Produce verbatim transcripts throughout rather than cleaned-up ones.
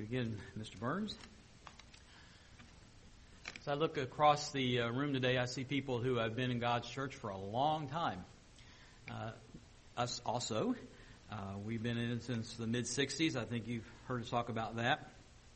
begin, Mister Burns. As I look across the uh, room today, I see people who have been in God's church for a long time. Uh, us also. Uh, we've been in it since the mid-sixties. I think you've heard us talk about that.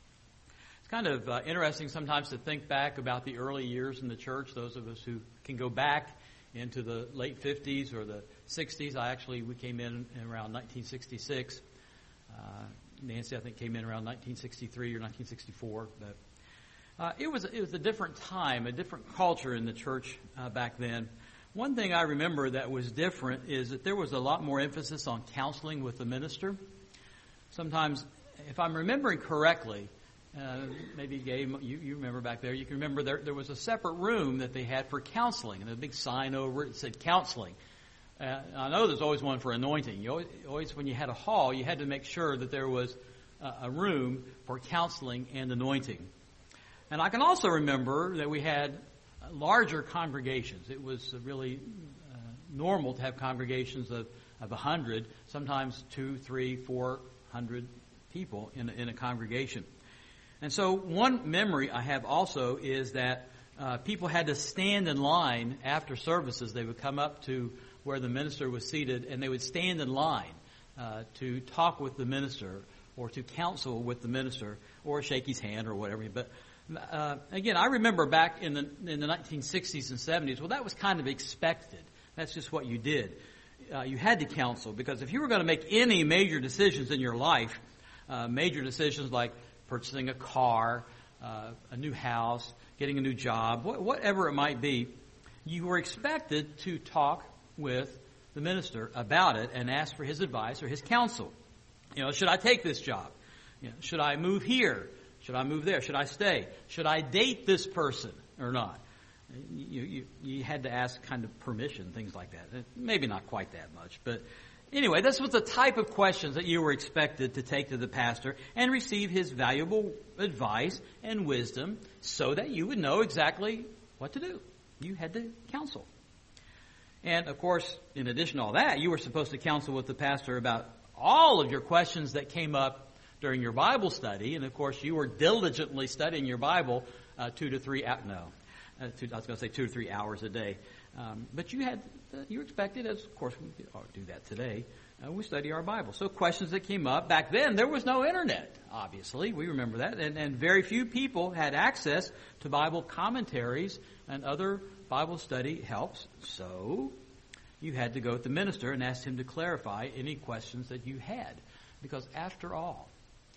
It's kind of uh, interesting sometimes to think back about the early years in the church. Those of us who can go back into the late fifties or the sixties. I actually, we came in around nineteen sixty-six. Uh, Nancy, I think, came in around nineteen sixty-three or nineteen sixty-four. But uh, it was it was a different time, a different culture in the church uh, back then. One thing I remember that was different is that there was a lot more emphasis on counseling with the minister. Sometimes, if I'm remembering correctly, uh, maybe Gabe, you, you remember back there, you can remember there, there was a separate room that they had for counseling, and a big sign over it that said counseling. Uh, I know there's always one for anointing. You always, always, when you had a hall, you had to make sure that there was a, a room for counseling and anointing. And I can also remember that we had larger congregations. It was really uh, normal to have congregations of of a hundred, sometimes two, three, four hundred people in a, in a congregation. And so, one memory I have also is that uh, people had to stand in line after services. They would come up to where the minister was seated, and they would stand in line uh, to talk with the minister or to counsel with the minister or shake his hand or whatever. But uh, again, I remember back in the in the nineteen sixties and seventies, well, that was kind of expected. That's just what you did. Uh, you had to counsel, because if you were going to make any major decisions in your life, uh, major decisions like purchasing a car, uh, a new house, getting a new job, wh- whatever it might be, you were expected to talk with the minister about it and ask for his advice or his counsel. You know, should I take this job? You know, should I move here? Should I move there? Should I stay? Should I date this person or not? You, you, you had to ask kind of permission, things like that. Maybe not quite that much, but anyway, this was the type of questions that you were expected to take to the pastor and receive his valuable advice and wisdom so that you would know exactly what to do. You had to counsel. And, of course, in addition to all that, you were supposed to counsel with the pastor about all of your questions that came up during your Bible study. And, of course, you were diligently studying your Bible uh, two to three hours. No, uh, two, I was going to say two to three hours a day. Um, but you had, uh, you were expected, as, of course, we do that today. Uh, we study our Bible. So questions that came up. Back then, there was no internet, obviously. We remember that. And, and very few people had access to Bible commentaries and other Bible study helps, so you had to go to the minister and ask him to clarify any questions that you had. Because after all,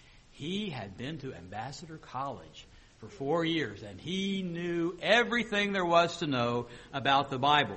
he had been to Ambassador College for four years, and he knew everything there was to know about the Bible.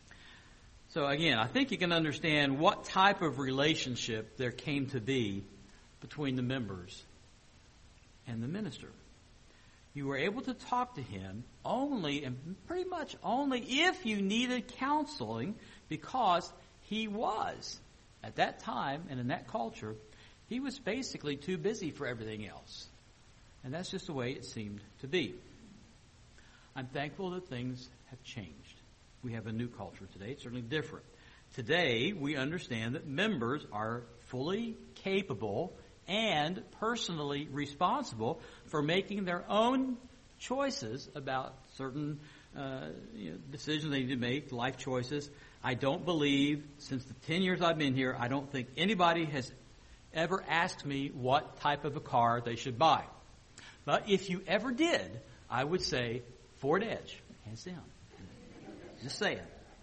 So again, I think you can understand what type of relationship there came to be between the members and the minister. You were able to talk to him only, and pretty much only, if you needed counseling, because he was, at that time and in that culture, he was basically too busy for everything else. And that's just the way it seemed to be. I'm thankful that things have changed. We have a new culture today. It's certainly different. Today, we understand that members are fully capable and personally responsible for making their own choices about certain uh, you know, decisions they need to make, life choices. I don't believe, since the ten years I've been here, I don't think anybody has ever asked me what type of a car they should buy. But if you ever did, I would say Ford Edge, hands down. Just saying.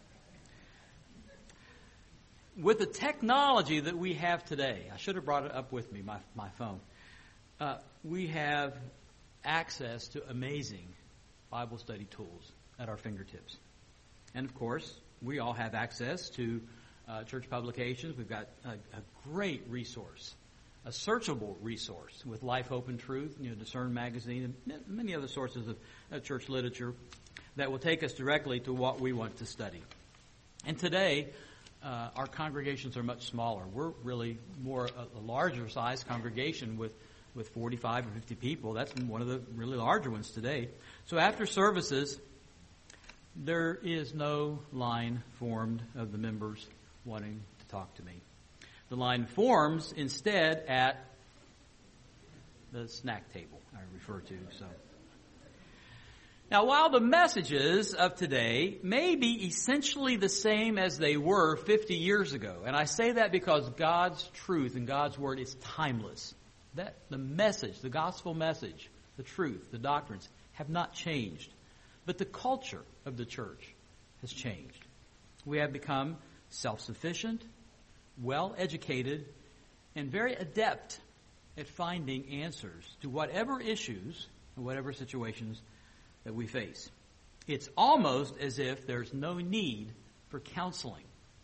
With the technology that we have today, I should have brought it up with me, my, my phone. Uh, we have access to amazing Bible study tools at our fingertips. And of course, we all have access to uh, church publications. We've got a, a great resource, a searchable resource with Life, Hope, and Truth, you know, Discern Magazine, and many other sources of uh, church literature that will take us directly to what we want to study. And today, Uh, our congregations are much smaller. We're really more a, a larger size congregation with, with forty-five or fifty people. That's one of the really larger ones today. So after services, there is no line formed of the members wanting to talk to me. The line forms instead at the snack table I refer to. So, now, while the messages of today may be essentially the same as they were fifty years ago, and I say that because God's truth and God's word is timeless. That the message, the gospel message, the truth, the doctrines have not changed. But the culture of the church has changed. We have become self-sufficient, well-educated, and very adept at finding answers to whatever issues and whatever situations that we face. It's almost as if there's no need for counseling.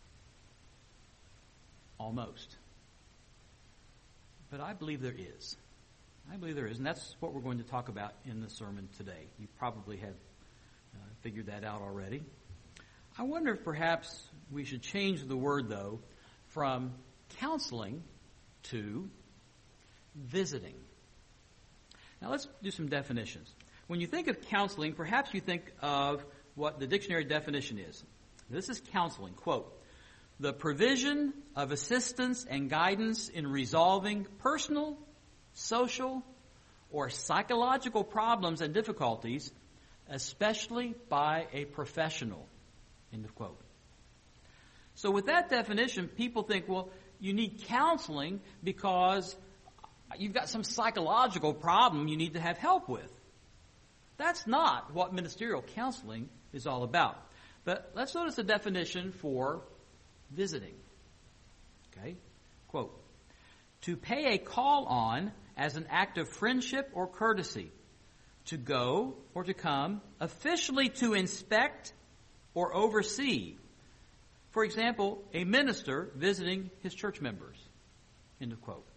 Almost. But I believe there is. I believe there is, and that's what we're going to talk about in the sermon today. You probably have uh, figured that out already. I wonder if perhaps we should change the word, though, from counseling to visiting. Now let's do some definitions. When you think of counseling, perhaps you think of what the dictionary definition is. This is counseling, quote, the provision of assistance and guidance in resolving personal, social, or psychological problems and difficulties, especially by a professional, end of quote. So with that definition, people think, well, you need counseling because you've got some psychological problem you need to have help with. That's not what ministerial counseling is all about. But let's notice the definition for visiting. Okay? Quote, to pay a call on as an act of friendship or courtesy, to go or to come, officially to inspect or oversee. For example, a minister visiting his church members. End of quote.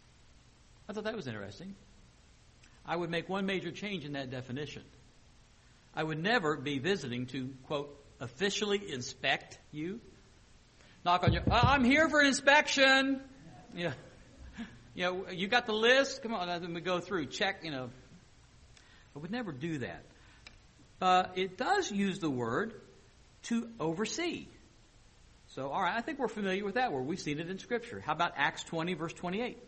I thought that was interesting. I would make one major change in that definition. I would never be visiting to, quote, officially inspect you. Knock on your, oh, I'm here for an inspection. You know, you know, you got the list? Come on, let me go through. Check, you know. I would never do that. Uh, it does use the word to oversee. So, all right, I think we're familiar with that word. We've seen it in Scripture. How about Acts twenty, verse twenty-eight?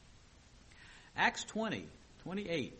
Acts twenty, twenty-eight.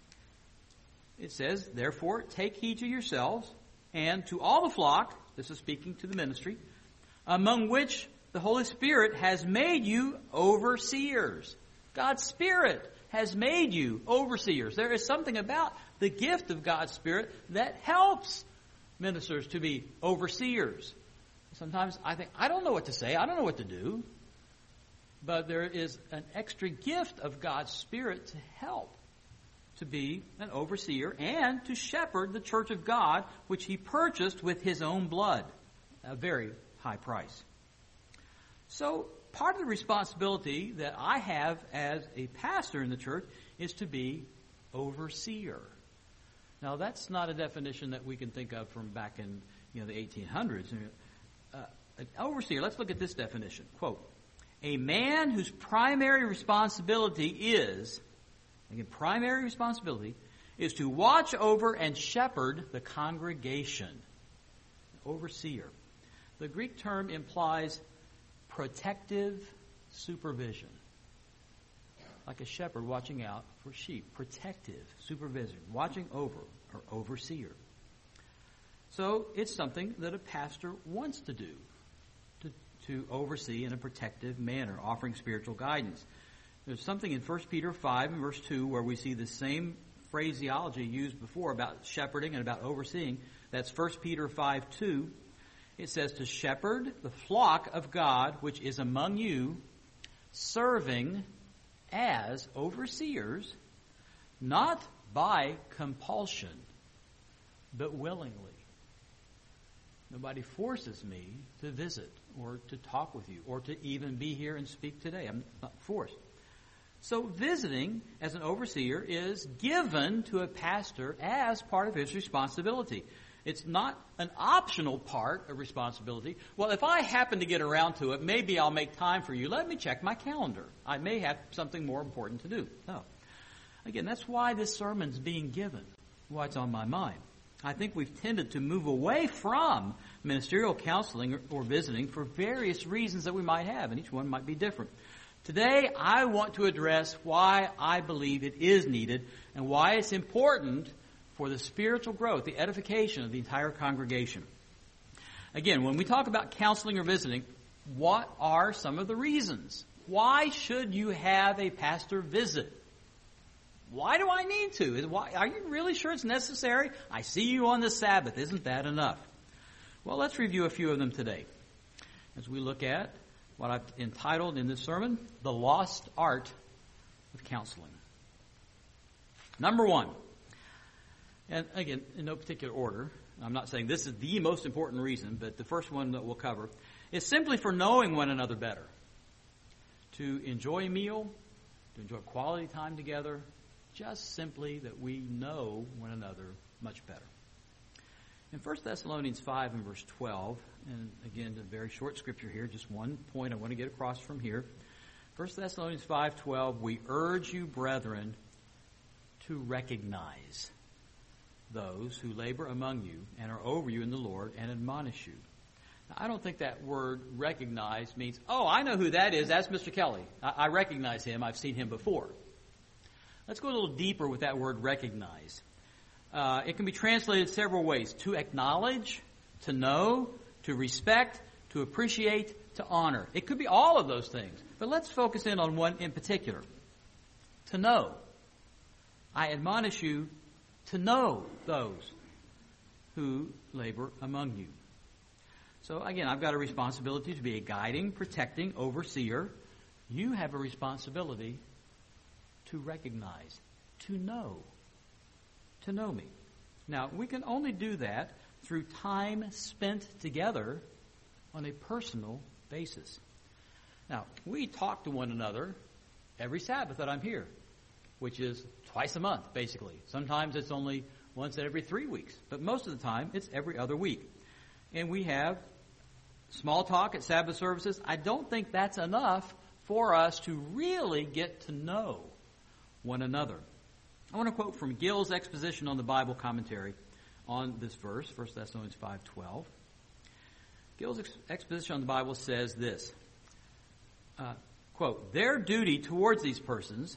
It says, therefore, take heed to yourselves and to all the flock, this is speaking to the ministry, among which the Holy Spirit has made you overseers. God's Spirit has made you overseers. There is something about the gift of God's Spirit that helps ministers to be overseers. Sometimes I think, I don't know what to say. I don't know what to do. But there is an extra gift of God's Spirit to help to be an overseer and to shepherd the church of God, which He purchased with His own blood, a very high price. So part of the responsibility that I have as a pastor in the church is to be overseer. Now that's not a definition that we can think of from back in you know the eighteen hundreds. Uh, an overseer, let's look at this definition. Quote, a man whose primary responsibility is, again, primary responsibility is to watch over and shepherd the congregation. Overseer. The Greek term implies protective supervision. Like a shepherd watching out for sheep. Protective supervision. Watching over or overseer. So it's something that a pastor wants to do. To, to oversee in a protective manner, offering spiritual guidance. There's something in First Peter five and verse two where we see the same phraseology used before about shepherding and about overseeing. That's First Peter five two. It says to shepherd the flock of God which is among you, serving as overseers, not by compulsion, but willingly. Nobody forces me to visit or to talk with you or to even be here and speak today. I'm not forced. So visiting as an overseer is given to a pastor as part of his responsibility. It's not an optional part of responsibility. Well, if I happen to get around to it, maybe I'll make time for you. Let me check my calendar. I may have something more important to do. No. Again, that's why this sermon's being given, why it's on my mind. I think we've tended to move away from ministerial counseling or visiting for various reasons that we might have, and each one might be different. Today, I want to address why I believe it is needed and why it's important for the spiritual growth, the edification of the entire congregation. Again, when we talk about counseling or visiting, what are some of the reasons? Why should you have a pastor visit? Why do I need to? Why, are you really sure it's necessary? I see you on the Sabbath. Isn't that enough? Well, let's review a few of them today as we look at what I've entitled in this sermon, The Lost Art of Counseling. Number one, and again, in no particular order, I'm not saying this is the most important reason, but the first one that we'll cover is simply for knowing one another better. To enjoy a meal, to enjoy quality time together, just simply that we know one another much better. In First Thessalonians five and verse twelve, and again, a very short scripture here, just one point I want to get across from here. First Thessalonians five twelve, we urge you, brethren, to recognize those who labor among you and are over you in the Lord and admonish you. Now, I don't think that word recognize means, oh, I know who that is. That's Mister Kelly. I, I recognize him. I've seen him before. Let's go a little deeper with that word recognize. Uh, it can be translated several ways. To acknowledge, to know, to respect, to appreciate, to honor. It could be all of those things. But let's focus in on one in particular. To know. I admonish you to know those who labor among you. So again, I've got a responsibility to be a guiding, protecting overseer. You have a responsibility to recognize, to know, to know me. Now, we can only do that through time spent together on a personal basis. Now, we talk to one another every Sabbath that I'm here, which is twice a month, basically. Sometimes it's only once every three weeks, but most of the time it's every other week. And we have small talk at Sabbath services. I don't think that's enough for us to really get to know one another. I want to quote from Gill's exposition on the Bible commentary on this verse, First Thessalonians five twelve. Gill's ex- exposition on the Bible says this, uh, quote, their duty towards these persons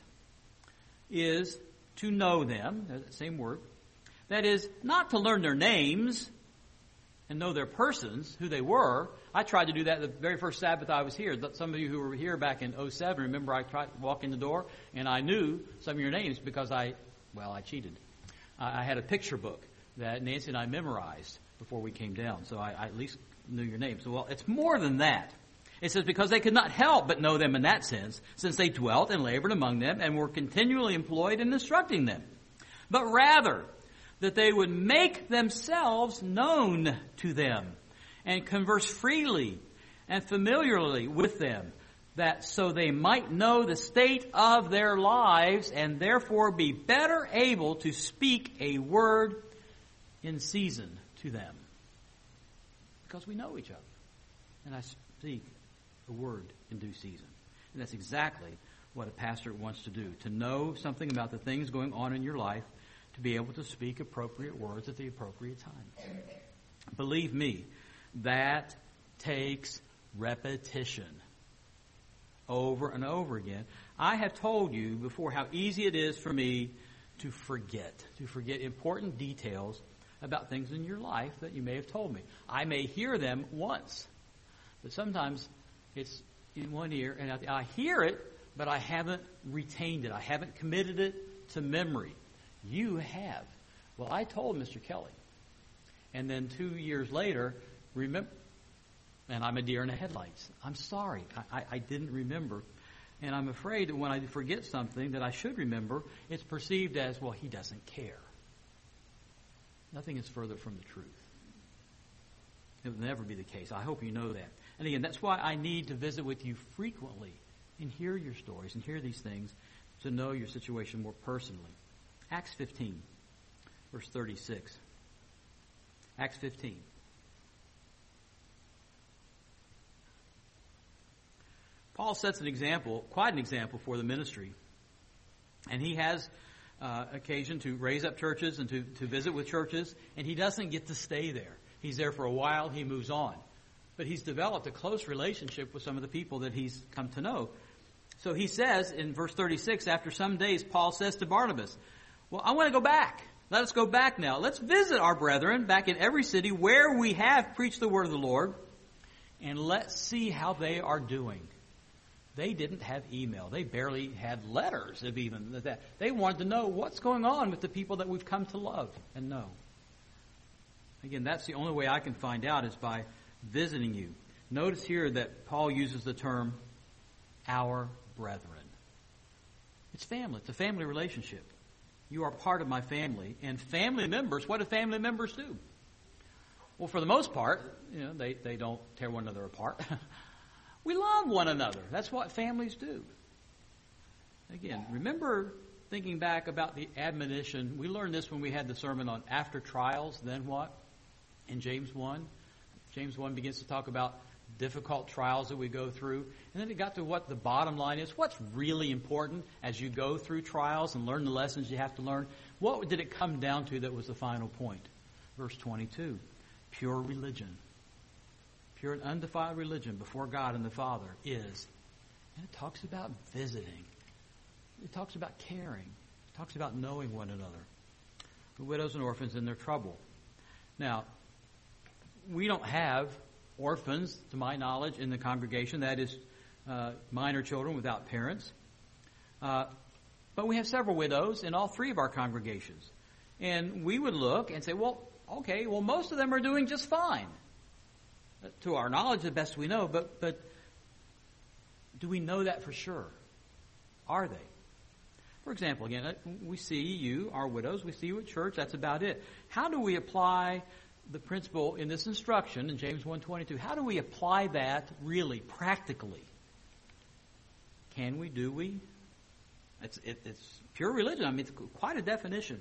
is to know them, that same word, that is, not to learn their names and know their persons, who they were. I tried to do that the very first Sabbath I was here. Some of you who were here back in oh seven, remember I tried to walk in the door and I knew some of your names because I, well, I cheated. I had a picture book that Nancy and I memorized before we came down, so I, I at least knew your names. So, well, it's more than that. It says, because they could not help but know them in that sense, since they dwelt and labored among them and were continually employed in instructing them. But rather, that they would make themselves known to them and converse freely and familiarly with them, that so they might know the state of their lives and therefore be better able to speak a word in season to them. Because we know each other. And I speak a word in due season. And that's exactly what a pastor wants to do, to know something about the things going on in your life, to be able to speak appropriate words at the appropriate time. Believe me, that takes repetition over and over again. I have told you before how easy it is for me to forget, to forget important details about things in your life that you may have told me. I may hear them once, but sometimes it's in one ear, and I hear it, but I haven't retained it. I haven't committed it to memory. You have. Well, I told Mister Kelly. And then two years later, remember, and I'm a deer in the headlights. I'm sorry. I, I, I didn't remember. And I'm afraid that when I forget something that I should remember, it's perceived as, well, he doesn't care. Nothing is further from the truth. It will never be the case. I hope you know that. And again, that's why I need to visit with you frequently and hear your stories and hear these things to know your situation more personally. Acts fifteen, verse thirty-six. Acts fifteen. Paul sets an example, quite an example for the ministry. And he has uh, occasion to raise up churches and to, to visit with churches, and he doesn't get to stay there. He's there for a while, he moves on. But he's developed a close relationship with some of the people that he's come to know. So he says in verse thirty-six, after some days, Paul says to Barnabas, well, I want to go back. Let us go back now. Let's visit our brethren back in every city where we have preached the word of the Lord, and let's see how they are doing. They didn't have email. They barely had letters of even that. They wanted to know what's going on with the people that we've come to love and know. Again, that's the only way I can find out is by visiting you. Notice here that Paul uses the term, our brethren. It's family. It's a family relationship. You are part of my family. And family members, what do family members do? Well, for the most part, you know, they, they don't tear one another apart. We love one another. That's what families do. Again, remember thinking back about the admonition. We learned this when we had the sermon on after trials, then what? In James one. James one begins to talk about difficult trials that we go through. And then it got to what the bottom line is. What's really important as you go through trials and learn the lessons you have to learn? What did it come down to that was the final point? Verse twenty-two. Pure religion. Pure and undefiled religion before God and the Father is. And it talks about visiting. It talks about caring. It talks about knowing one another. The widows and orphans in their trouble. Now, we don't have orphans, to my knowledge, in the congregation. That is uh, minor children without parents. Uh, but we have several widows in all three of our congregations. And we would look and say, well, okay, well, most of them are doing just fine. To our knowledge, the best we know, but but do we know that for sure? Are they? For example, again, we see you, our widows, we see you at church, that's about it. How do we apply the principle in this instruction in James one twenty-two? How do we apply that really, practically? Can we, do we? It's, it, it's pure religion. I mean, it's quite a definition.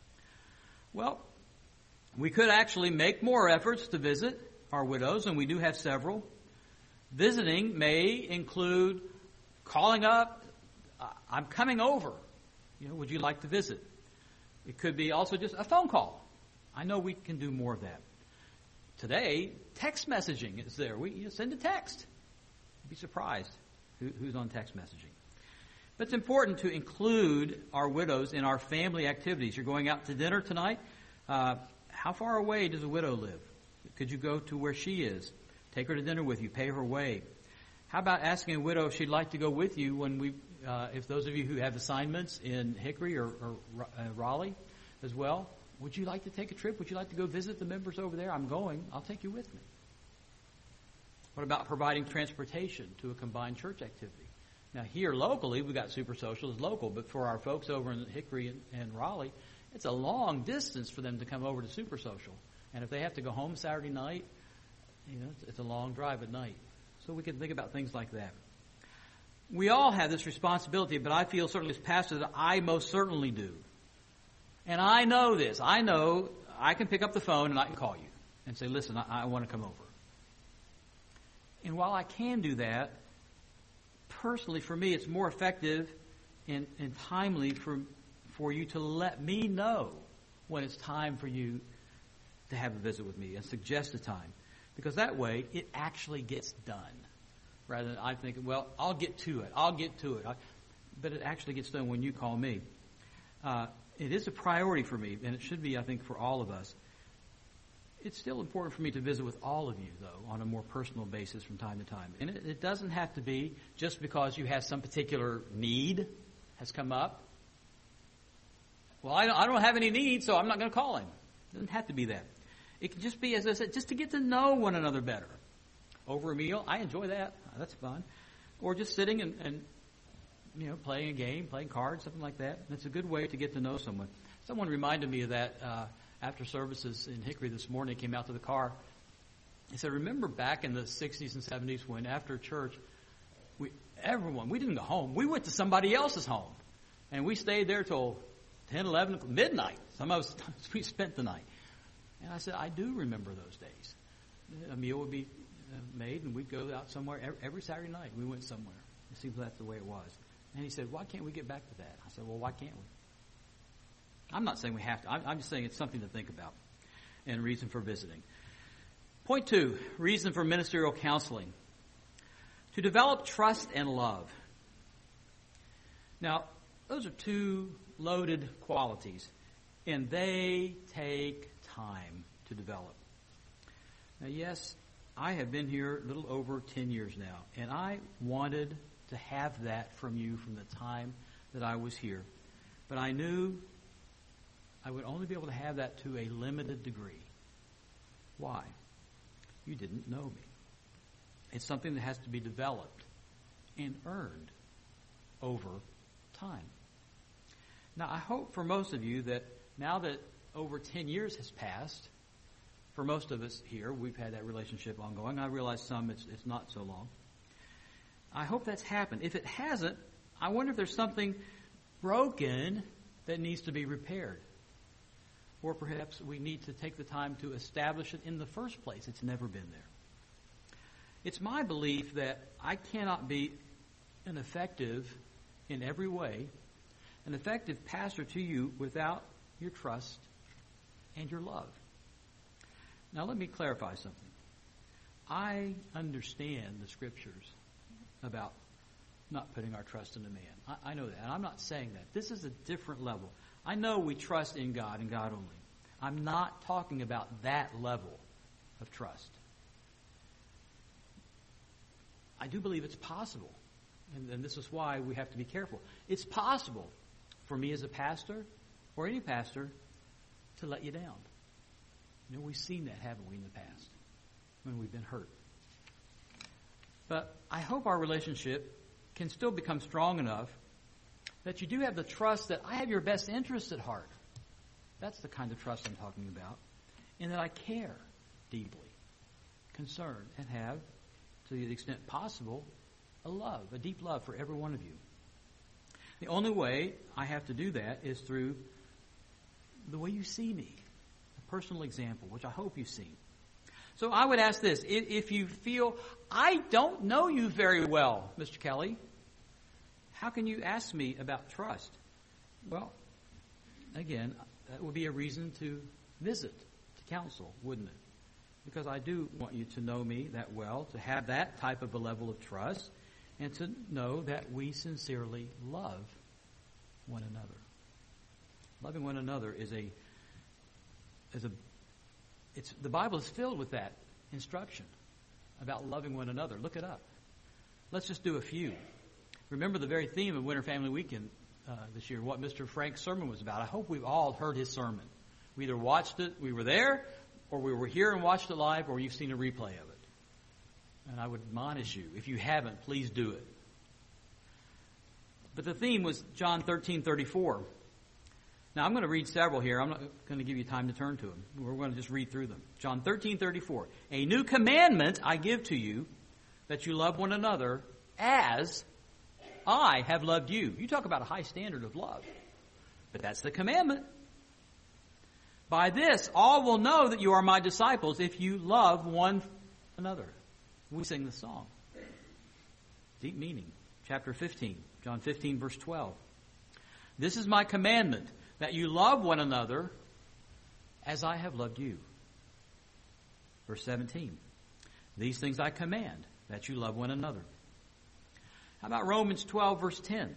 Well, we could actually make more efforts to visit our widows, and we do have several. Visiting may include calling up, I'm coming over. You know, would you like to visit? It could be also just a phone call. I know we can do more of that. Today, text messaging is there. We you know, send a text. You'd be surprised who, who's on text messaging. But it's important to include our widows in our family activities. You're going out to dinner tonight. Uh, how far away does a widow live? Could you go to where she is? Take her to dinner with you. Pay her way. How about asking a widow if she'd like to go with you when we, uh, if those of you who have assignments in Hickory or, or uh, Raleigh as well, would you like to take a trip? Would you like to go visit the members over there? I'm going. I'll take you with me. What about providing transportation to a combined church activity? Now here locally, we got Super Social is local, but for our folks over in Hickory and, and Raleigh, it's a long distance for them to come over to Super Social. And if they have to go home Saturday night, you know, it's, it's a long drive at night. So we can think about things like that. We all have this responsibility, but I feel certainly as pastor that I most certainly do. And I know this. I know I can pick up the phone and I can call you and say, listen, I, I want to come over. And while I can do that, personally for me it's more effective and, and timely for, for you to let me know when it's time for you to have a visit with me and suggest a time. Because that way, it actually gets done. Rather than I think, well, I'll get to it. I'll get to it. I, but it actually gets done when you call me. Uh, it is a priority for me, and it should be, I think, for all of us. It's still important for me to visit with all of you, though, on a more personal basis from time to time. And it, it doesn't have to be just because you have some particular need has come up. Well, I don't, I don't have any need, so I'm not going to call him. It doesn't have to be that. It can just be, as I said, just to get to know one another better. Over a meal, I enjoy that. That's fun. Or just sitting and, and you know, playing a game, playing cards, something like that. It's a good way to get to know someone. Someone reminded me of that uh, after services in Hickory this morning. Came out to the car. He said, remember back in the sixties and seventies when after church, we everyone, we didn't go home. We went to somebody else's home. And we stayed there till ten, eleven, midnight. Some of us, we spent the night. And I said, I do remember those days. A meal would be made, and we'd go out somewhere. Every Saturday night, we went somewhere. It seems that's the way it was. And he said, why can't we get back to that? I said, well, why can't we? I'm not saying we have to. I'm just saying it's something to think about and reason for visiting. Point two, reason for ministerial counseling. To develop trust and love. Now, those are two loaded qualities, and they take time to develop. Now, yes, I have been here a little over ten years now, and I wanted to have that from you from the time that I was here. But I knew I would only be able to have that to a limited degree. Why? You didn't know me. It's something that has to be developed and earned over time. Now, I hope for most of you that now that over ten years has passed, for most of us here, we've had that relationship ongoing. I realize some it's, it's not so long. I hope that's happened. If it hasn't, I wonder if there's something broken that needs to be repaired. Or perhaps we need to take the time to establish it in the first place. It's never been there. It's my belief that I cannot be an effective in every way, an effective pastor to you without your trust and your love. Now let me clarify something. I understand the scriptures about not putting our trust in a man. I, I know that, and I'm not saying that. This is a different level. I know we trust in God and God only. I'm not talking about that level of trust. I do believe it's possible, and, and this is why we have to be careful. It's possible for me as a pastor or any pastor to let you down. You know, we've seen that, haven't we, in the past when we've been hurt. But I hope our relationship can still become strong enough that you do have the trust that I have your best interests at heart. That's the kind of trust I'm talking about. And that I care deeply, concern, and have, to the extent possible, a love, a deep love for every one of you. The only way I have to do that is through the way you see me, a personal example, which I hope you've seen. So I would ask this, if you feel, I don't know you very well, Mister Kelly, how can you ask me about trust? Well, again, that would be a reason to visit, to counsel, wouldn't it? Because I do want you to know me that well, to have that type of a level of trust, and to know that we sincerely love one another. Loving one another is a, is a, it's, the Bible is filled with that instruction about loving one another. Look it up. Let's just do a few. Remember the very theme of Winter Family Weekend uh, this year, what Mister Frank's sermon was about. I hope we've all heard his sermon. We either watched it, we were there, or we were here and watched it live, or you've seen a replay of it. And I would admonish you, if you haven't, please do it. But the theme was John thirteen thirty-four. Now, I'm going to read several here. I'm not going to give you time to turn to them. We're going to just read through them. John thirteen thirty-four. A new commandment I give to you, that you love one another as I have loved you. You talk about a high standard of love. But that's the commandment. By this, all will know that you are my disciples if you love one another. We sing the song. Deep meaning. Chapter fifteen. John fifteen, verse twelve. This is my commandment, that you love one another as I have loved you. Verse seventeen. These things I command, that you love one another. How about Romans twelve, verse ten?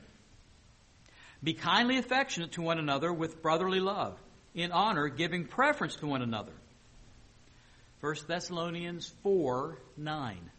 Be kindly affectionate to one another with brotherly love, in honor, giving preference to one another. First Thessalonians four, nine.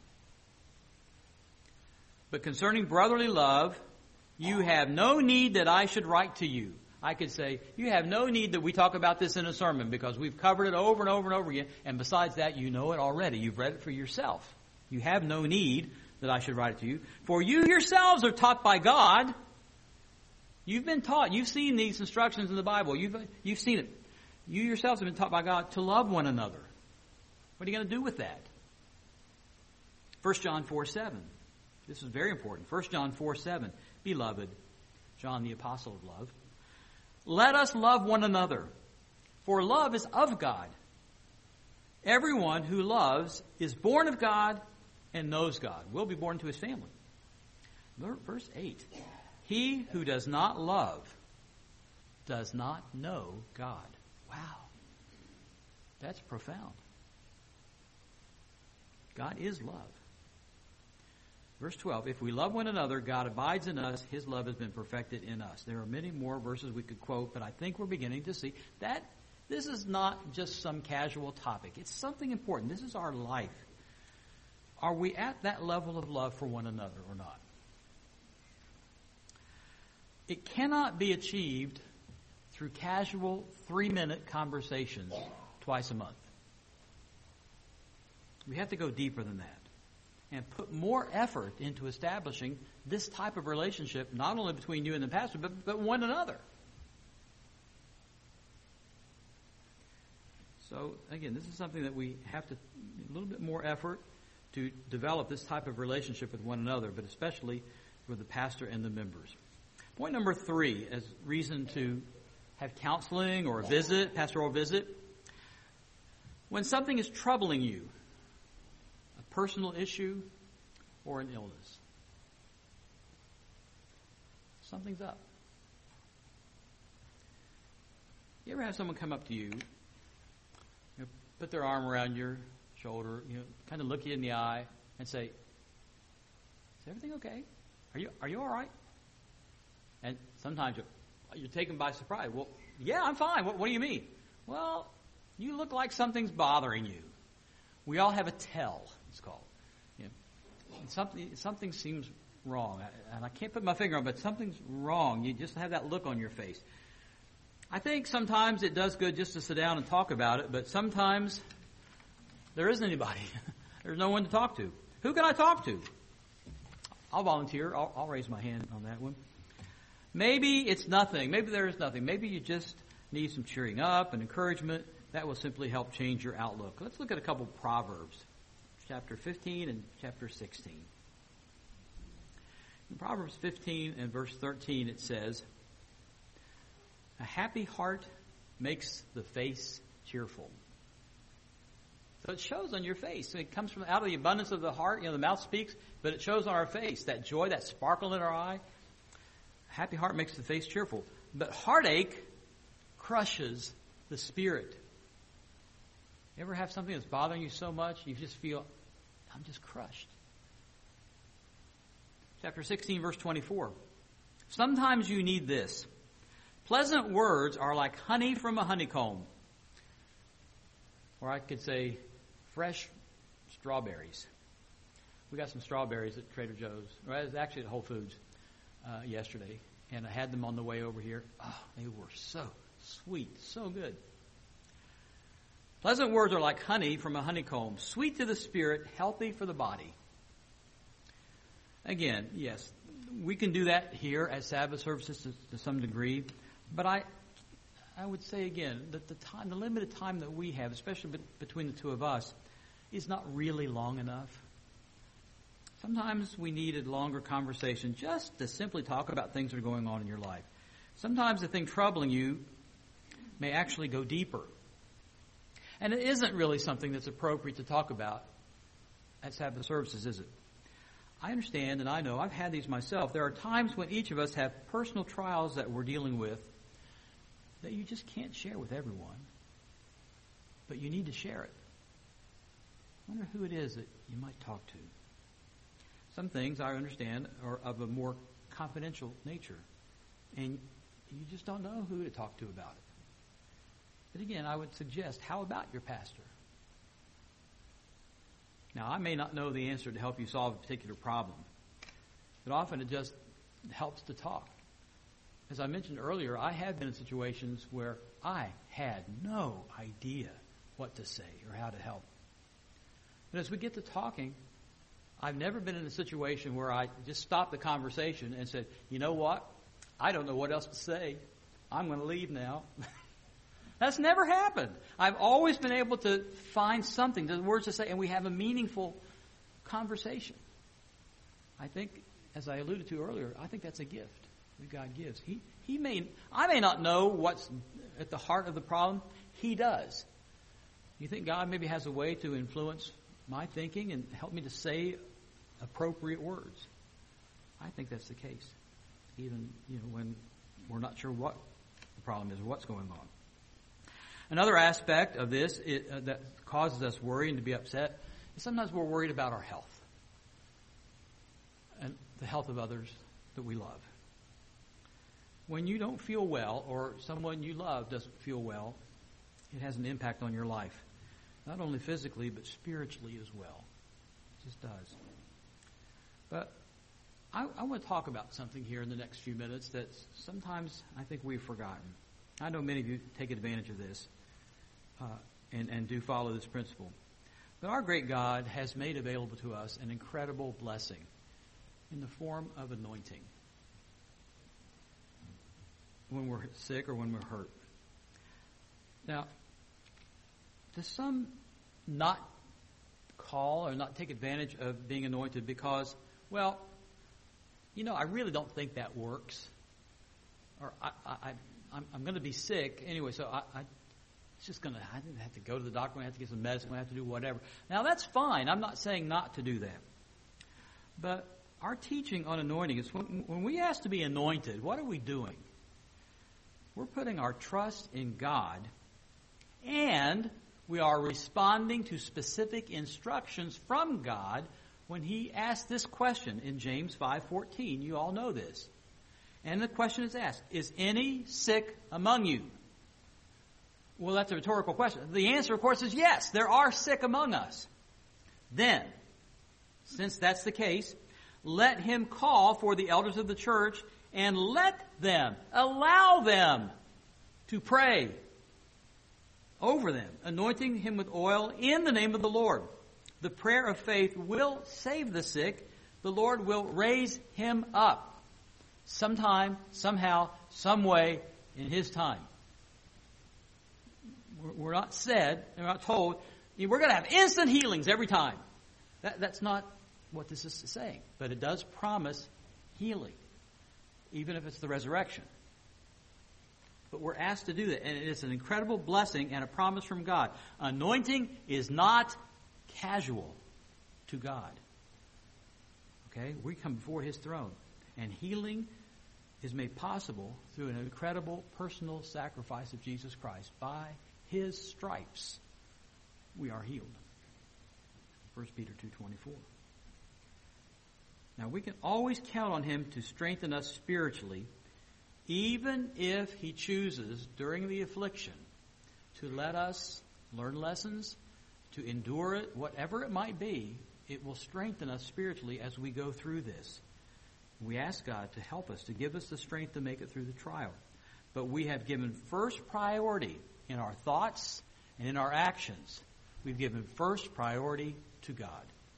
But concerning brotherly love, you have no need that I should write to you. I could say, you have no need that we talk about this in a sermon, because we've covered it over and over and over again. And besides that, you know it already. You've read it for yourself. You have no need that I should write it to you. For you yourselves are taught by God. You've been taught. You've seen these instructions in the Bible. You've, you've seen it. You yourselves have been taught by God to love one another. What are you going to do with that? First John four, seven. This is very important. First John four, seven. Beloved, John the apostle of love, let us love one another, for love is of God. Everyone who loves is born of God and knows God. Will be born to his family. Verse eight. He who does not love does not know God. Wow. That's profound. God is love. Verse twelve, if we love one another, God abides in us, his love has been perfected in us. There are many more verses we could quote, but I think we're beginning to see that this is not just some casual topic. It's something important. This is our life. Are we at that level of love for one another or not? It cannot be achieved through casual three-minute conversations twice a month. We have to go deeper than that and put more effort into establishing this type of relationship, not only between you and the pastor, but, but one another. So, again, this is something that we have to, a little bit more effort to develop this type of relationship with one another, but especially with the pastor and the members. Point number three, as reason to have counseling or a visit, pastoral visit. When something is troubling you, a personal issue or an illness, something's up. You ever have someone come up to you, you know, put their arm around your shoulder, you know, kind of look you in the eye and say, "Is everything okay? Are you are you all right?" And sometimes you're, you're taken by surprise. Well, yeah, I'm fine. What, what do you mean? Well, you look like something's bothering you. We all have a tell, it's called. You know, something something seems wrong, and I can't put my finger on it, but something's wrong. You just have that look on your face. I think sometimes it does good just to sit down and talk about it, but sometimes there isn't anybody. There's no one to talk to. Who can I talk to? I'll volunteer. I'll, I'll raise my hand on that one. Maybe it's nothing. Maybe there is nothing. Maybe you just need some cheering up and encouragement. That will simply help change your outlook. Let's look at a couple of Proverbs, chapter fifteen and chapter sixteen. In Proverbs fifteen and verse thirteen, it says, "A happy heart makes the face cheerful." So it shows on your face. It comes from out of the abundance of the heart. You know, the mouth speaks, but it shows on our face. That joy, that sparkle in our eye. A happy heart makes the face cheerful. But heartache crushes the spirit. You ever have something that's bothering you so much, you just feel, I'm just crushed. Chapter sixteen, verse twenty-four. Sometimes you need this. Pleasant words are like honey from a honeycomb. Or I could say, fresh strawberries. We got some strawberries at Trader Joe's. Well, it was actually at Whole Foods uh, yesterday. And I had them on the way over here. Oh, they were so sweet, so good. Pleasant words are like honey from a honeycomb, sweet to the spirit, healthy for the body. Again, yes, we can do that here at Sabbath services to, to some degree, but I I would say again that the time, the limited time that we have, especially be, between the two of us, is not really long enough. Sometimes we need a longer conversation just to simply talk about things that are going on in your life. Sometimes the thing troubling you may actually go deeper. And it isn't really something that's appropriate to talk about at Sabbath services, is it? I understand and I know, I've had these myself. There are times when each of us have personal trials that we're dealing with that you just can't share with everyone. But you need to share it. I wonder who it is that you might talk to. Some things, I understand, are of a more confidential nature. And you just don't know who to talk to about it. But again, I would suggest, how about your pastor? Now, I may not know the answer to help you solve a particular problem, but often it just helps to talk. As I mentioned earlier, I have been in situations where I had no idea what to say or how to help. But as we get to talking, I've never been in a situation where I just stopped the conversation and said, you know what? I don't know what else to say. I'm going to leave now. That's never happened. I've always been able to find something, the words to say, and we have a meaningful conversation. I think, as I alluded to earlier, I think that's a gift that God gives. He, he may, I may not know what's at the heart of the problem. He does. You think God maybe has a way to influence my thinking and help me to say appropriate words? I think that's the case, even you know when we're not sure what the problem is or what's going on. Another aspect of this it, uh, that causes us worry and to be upset is sometimes we're worried about our health. the health of others that we love. When you don't feel well, or someone you love doesn't feel well, it has an impact on your life. Not only physically, but spiritually as well. It just does. But I, I want to talk about something here in the next few minutes that sometimes I think we've forgotten. I know many of you take advantage of this uh, and, and do follow this principle. But our great God has made available to us an incredible blessing in the form of anointing when we're sick or when we're hurt. Now, does some not call or not take advantage of being anointed because, well, you know, I really don't think that works, or I, I, I'm, I'm going to be sick anyway, so I, I it's just going to, I didn't have to go to the doctor, I have to get some medicine, I have to do whatever. Now, that's fine. I'm not saying not to do that. But our teaching on anointing is when, when we ask to be anointed, what are we doing? We're putting our trust in God, and we are responding to specific instructions from God when He asked this question in James five fourteen. You all know this. And the question is asked, is any sick among you? Well, that's a rhetorical question. The answer, of course, is yes, there are sick among us. Then, since that's the case, let him call for the elders of the church and let them, allow them to pray over them, anointing him with oil in the name of the Lord. The prayer of faith will save the sick. The Lord will raise him up sometime, somehow, some way in His time. We're not said, we're not told, we're going to have instant healings every time. That, that's not what this is saying. But it does promise healing, even if it's the resurrection. But we're asked to do that, and it is an incredible blessing and a promise from God. Anointing is not casual to God. Okay? We come before His throne, and healing is made possible through an incredible personal sacrifice of Jesus Christ. By His stripes, we are healed. First Peter two twenty-four. Now, we can always count on Him to strengthen us spiritually, even if He chooses during the affliction to let us learn lessons, to endure it, whatever it might be. It will strengthen us spiritually as we go through this. We ask God to help us, to give us the strength to make it through the trial. But we have given first priority in our thoughts and in our actions. We've given first priority to God.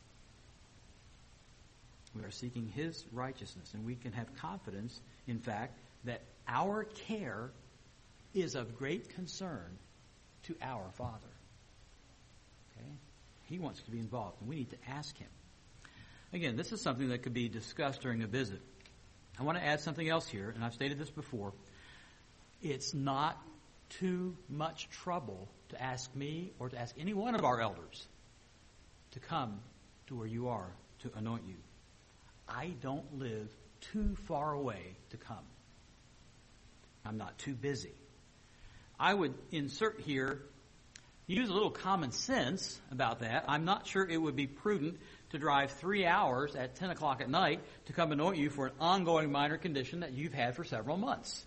We are seeking His righteousness, and we can have confidence, in fact, that our care is of great concern to our Father. Okay? He wants to be involved, and we need to ask Him. Again, this is something that could be discussed during a visit. I want to add something else here, and I've stated this before. It's not too much trouble to ask me or to ask any one of our elders to come to where you are to anoint you. I don't live too far away to come. I'm not too busy. I would insert here, use a little common sense about that. I'm not sure it would be prudent to drive three hours at ten o'clock at night to come anoint you for an ongoing minor condition that you've had for several months.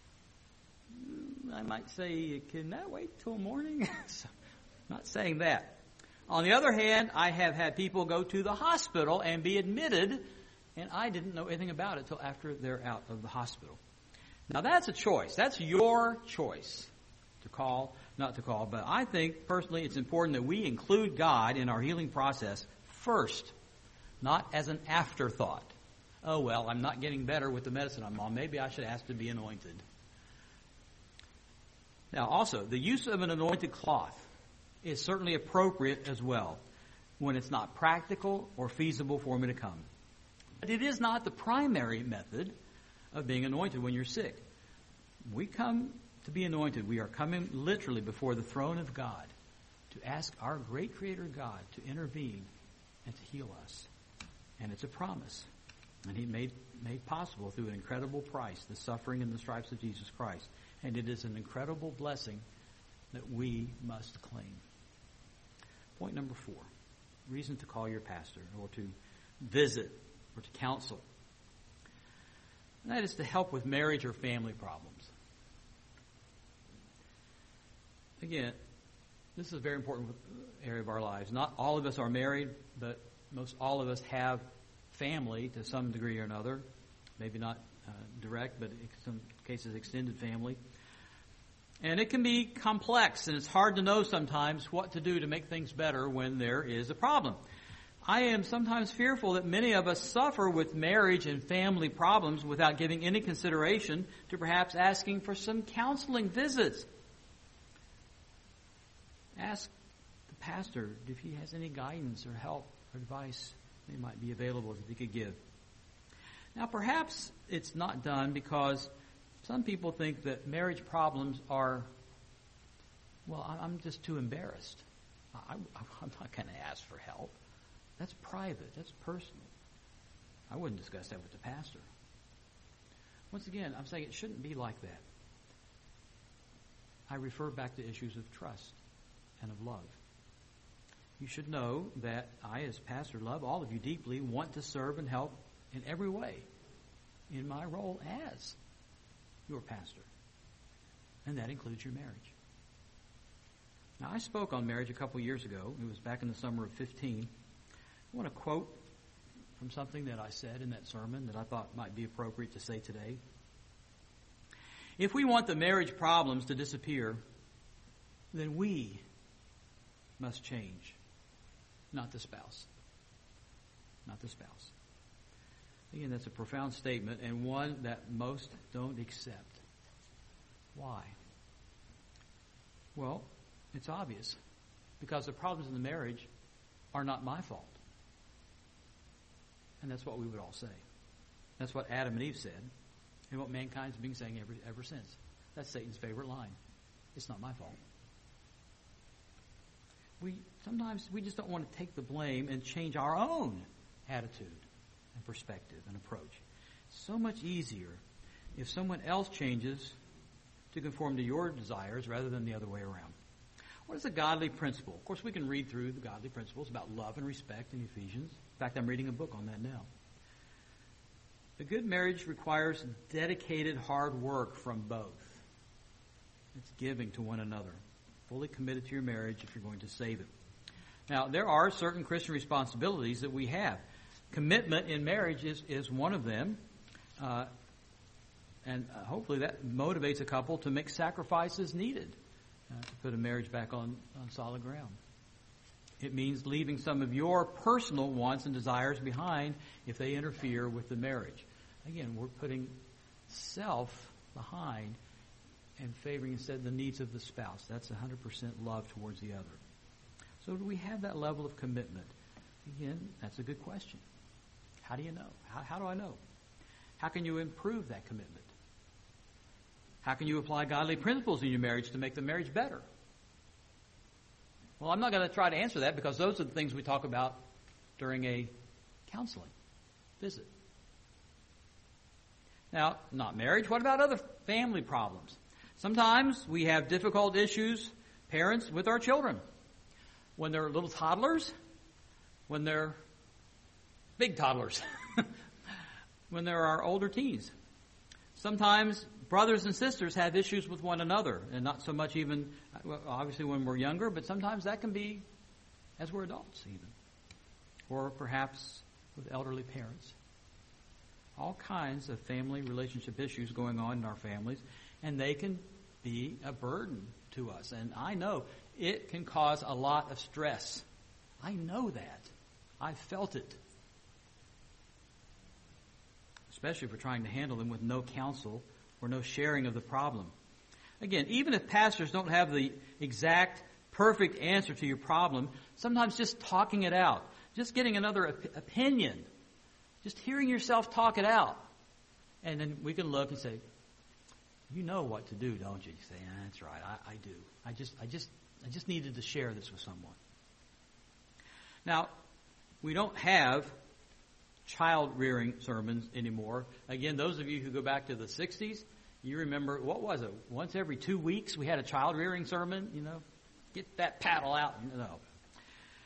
I might say, can that wait till morning? So, not saying that. On the other hand, I have had people go to the hospital and be admitted, and I didn't know anything about it till after they're out of the hospital. Now, that's a choice. That's your choice to call, not to call. But I think, personally, it's important that we include God in our healing process first, not as an afterthought. Oh, well, I'm not getting better with the medicine I'm on. Maybe I should ask to be anointed. Now, also, the use of an anointed cloth is certainly appropriate as well when it's not practical or feasible for me to come. But it is not the primary method of being anointed when you're sick. We come to be anointed. We are coming literally before the throne of God to ask our great Creator God to intervene and to heal us. And it's a promise. And He made made possible through an incredible price, the suffering and the stripes of Jesus Christ. And it is an incredible blessing that we must claim. Point number four, reason to call your pastor or to visit or to counsel And that is to help with marriage or family problems. Again, this is a very important area of our lives. Not all of us are married, but most all of us have family to some degree or another. Maybe not uh, direct, but in some cases extended family. And it can be complex, and it's hard to know sometimes what to do to make things better when there is a problem. I am sometimes fearful that many of us suffer with marriage and family problems without giving any consideration to perhaps asking for some counseling visits. Ask the pastor if he has any guidance or help or advice that might be available that he could give. Now, perhaps it's not done because some people think that marriage problems are, well, I'm just too embarrassed. I, I'm not going to ask for help. That's private. That's personal. I wouldn't discuss that with the pastor. Once again, I'm saying it shouldn't be like that. I refer back to issues of trust and of love. You should know that I, as pastor, love all of you deeply, want to serve and help in every way in my role as your pastor. And that includes your marriage. Now, I spoke on marriage a couple years ago. It was back in the summer of fifteen. I want to quote from something that I said in that sermon that I thought might be appropriate to say today. If we want the marriage problems to disappear, then we must change, not the spouse. Not the spouse. Again, that's a profound statement and one that most don't accept. Why? Well, it's obvious. Because the problems in the marriage are not my fault. And that's what we would all say. That's what Adam and Eve said, and what mankind's been saying ever, ever since. That's Satan's favorite line. It's not my fault. We sometimes we just don't want to take the blame and change our own attitude and perspective and approach. It's so much easier if someone else changes to conform to your desires rather than the other way around. What is a godly principle? Of course, we can read through the godly principles about love and respect in Ephesians. In fact, I'm reading a book on that now. A good marriage requires dedicated hard work from both. It's giving to one another. Fully committed to your marriage if you're going to save it. Now, there are certain Christian responsibilities that we have. Commitment in marriage is, is one of them. Uh, and uh, hopefully that motivates a couple to make sacrifices needed uh, to put a marriage back on, on solid ground. It means leaving some of your personal wants and desires behind if they interfere with the marriage. Again, we're putting self behind and favoring instead the needs of the spouse. That's one hundred percent love towards the other. So do we have that level of commitment? Again, that's a good question. How do you know? How, how do I know? How can you improve that commitment? How can you apply godly principles in your marriage to make the marriage better? Well, I'm not going to try to answer that because those are the things we talk about during a counseling visit. Now, not marriage. What about other family problems? Sometimes we have difficult issues, parents, with our children. When they're little toddlers, when they're big toddlers, when they're our older teens. Sometimes brothers and sisters have issues with one another, and not so much even, well, obviously when we're younger, but sometimes that can be as we're adults even. Or perhaps with elderly parents. All kinds of family relationship issues going on in our families, and they can be a burden to us. And I know it can cause a lot of stress. I know that. I've felt it. Especially if we're trying to handle them with no counsel or no sharing of the problem. Again, even if pastors don't have the exact, perfect answer to your problem, sometimes just talking it out, just getting another op- opinion, just hearing yourself talk it out. And then we can look and say, you know what to do, don't you? You say, yeah, that's right, I, I do. I just, I just, I just needed to share this with someone. Now, we don't have child-rearing sermons anymore. Again, those of you who go back to the sixties, you remember, what was it? Once every two weeks we had a child-rearing sermon, you know. Get that paddle out. No.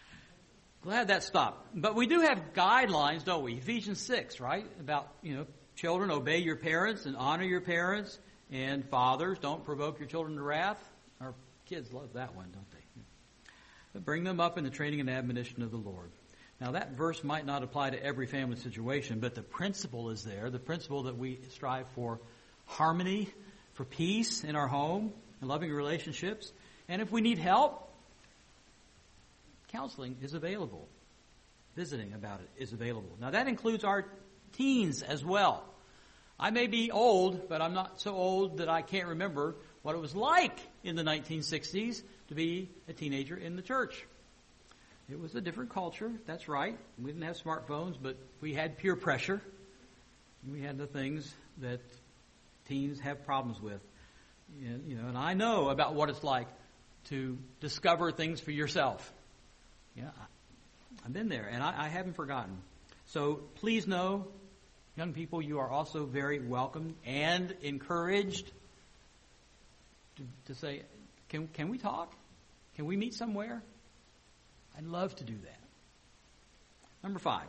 Glad that stopped. But we do have guidelines, don't we? Ephesians six, right? About, you know, children, obey your parents and honor your parents. And fathers, don't provoke your children to wrath. Our kids love that one, don't they? But bring them up in the training and admonition of the Lord. Now that verse might not apply to every family situation, but the principle is there. The principle that we strive for harmony, for peace in our home, and loving relationships. And if we need help, counseling is available. Visiting about it is available. Now that includes our teens as well. I may be old, but I'm not so old that I can't remember what it was like in the nineteen sixties to be a teenager in the church. It was a different culture, that's right. We didn't have smartphones, but we had peer pressure. We had the things that teens have problems with. You know, and I know about what it's like to discover things for yourself. Yeah, I've been there, and I, I haven't forgotten. So please know, young people, you are also very welcome and encouraged to, to say, can, can we talk? Can we meet somewhere? I'd love to do that. Number five,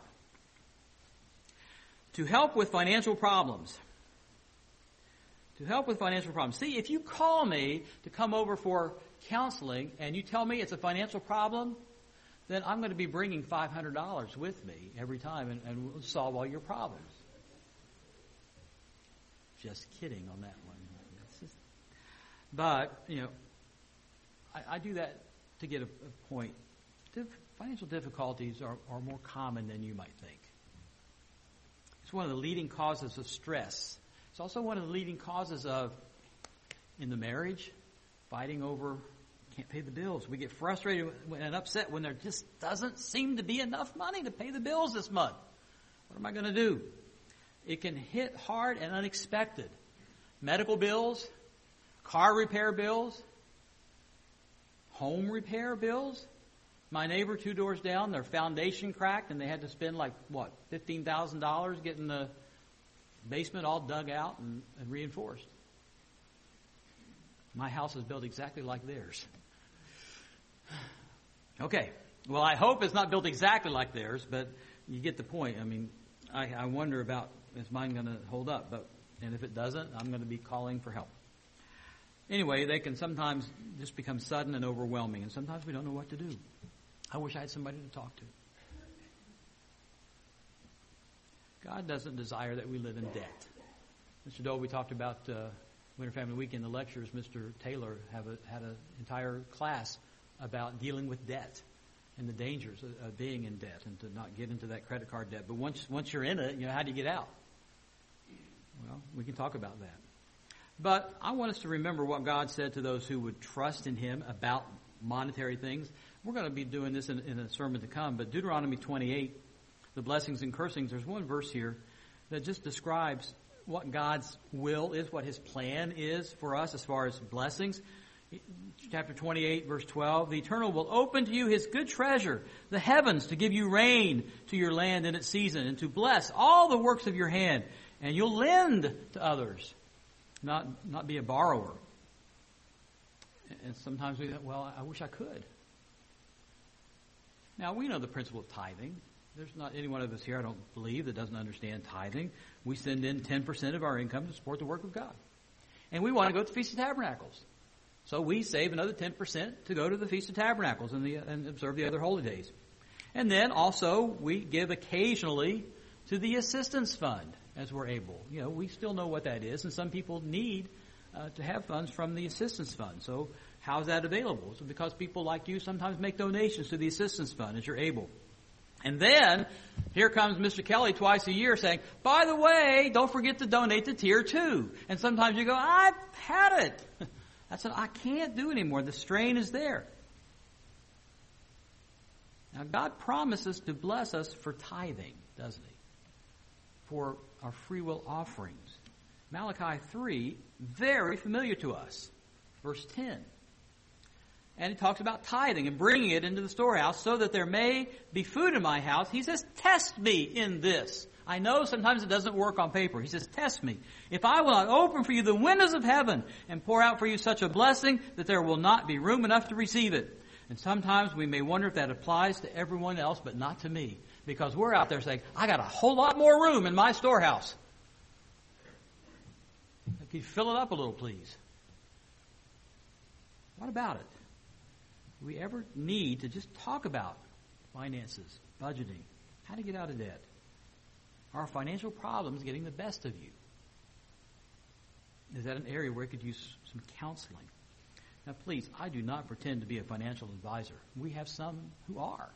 to help with financial problems. To help with financial problems. See, if you call me to come over for counseling and you tell me it's a financial problem, then I'm going to be bringing five hundred dollars with me every time and, and we'll solve all your problems. Just kidding on that one. Just, but, you know, I, I do that to get a, a point. Financial difficulties are, are more common than you might think. It's one of the leading causes of stress. It's also one of the leading causes of, in the marriage, fighting over, can't pay the bills. We get frustrated and upset when there just doesn't seem to be enough money to pay the bills this month. What am I going to do? It can hit hard and unexpected. Medical bills, car repair bills, home repair bills. My neighbor two doors down, their foundation cracked and they had to spend like, what, fifteen thousand dollars getting the basement all dug out and, and reinforced. My house is built exactly like theirs. Okay. Well, I hope it's not built exactly like theirs, but you get the point. I mean, I, I wonder about, is mine going to hold up? But and if it doesn't, I'm going to be calling for help. Anyway, they can sometimes just become sudden and overwhelming, and sometimes we don't know what to do. I wish I had somebody to talk to. God doesn't desire that we live in debt. Mister Dole, we talked about uh, Winter Family Week in the lectures. Mister Taylor have a, had an entire class about dealing with debt and the dangers of, of being in debt and to not get into that credit card debt. But once once you're in it, you know, how do you get out? Well, we can talk about that. But I want us to remember what God said to those who would trust in Him about monetary things. We're going to be doing this in, in a sermon to come, but Deuteronomy twenty-eight, the blessings and cursings, there's one verse here that just describes what God's will is, what His plan is for us as far as blessings. Chapter twenty-eight, verse twelve, the Eternal will open to you His good treasure, the heavens, to give you rain to your land in its season, and to bless all the works of your hand, and you'll lend to others, not not be a borrower. And sometimes we think, well, I wish I could. Now, we know the principle of tithing. There's not any one of us here, I don't believe, that doesn't understand tithing. We send in ten percent of our income to support the work of God. And we want to go to the Feast of Tabernacles. So we save another ten percent to go to the Feast of Tabernacles and, the, and observe the other holy days. And then also we give occasionally to the assistance fund as we're able. You know, we still know what that is, and some people need uh, to have funds from the assistance fund. So how is that available? So because people like you sometimes make donations to the assistance fund as you're able. And then here comes Mister Kelly twice a year saying, by the way, don't forget to donate to Tier two. And sometimes you go, I've had it. That's what I can't do anymore. The strain is there. Now God promises to bless us for tithing, doesn't He? For our free will offerings. Malachi three, very familiar to us. Verse ten. And it talks about tithing and bringing it into the storehouse so that there may be food in my house. He says, test me in this. I know sometimes it doesn't work on paper. He says, test me. If I will not open for you the windows of heaven and pour out for you such a blessing that there will not be room enough to receive it. And sometimes we may wonder if that applies to everyone else, but not to me. Because we're out there saying, I got a whole lot more room in my storehouse. Could you fill it up a little, please? What about it? Do we ever need to just talk about finances, budgeting, how to get out of debt? Are financial problems getting the best of you? Is that an area where it could use some counseling? Now, please, I do not pretend to be a financial advisor. We have some who are.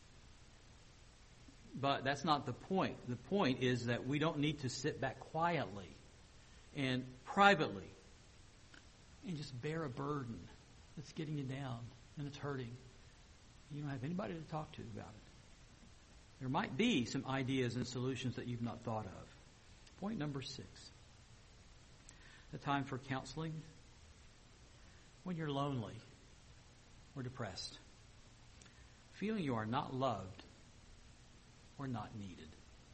But that's not the point. The point is that we don't need to sit back quietly and privately and just bear a burden that's getting you down and it's hurting. You don't have anybody to talk to about it. There might be some ideas and solutions that you've not thought of. Point number six. The time for counseling when you're lonely or depressed, feeling you are not loved or not needed.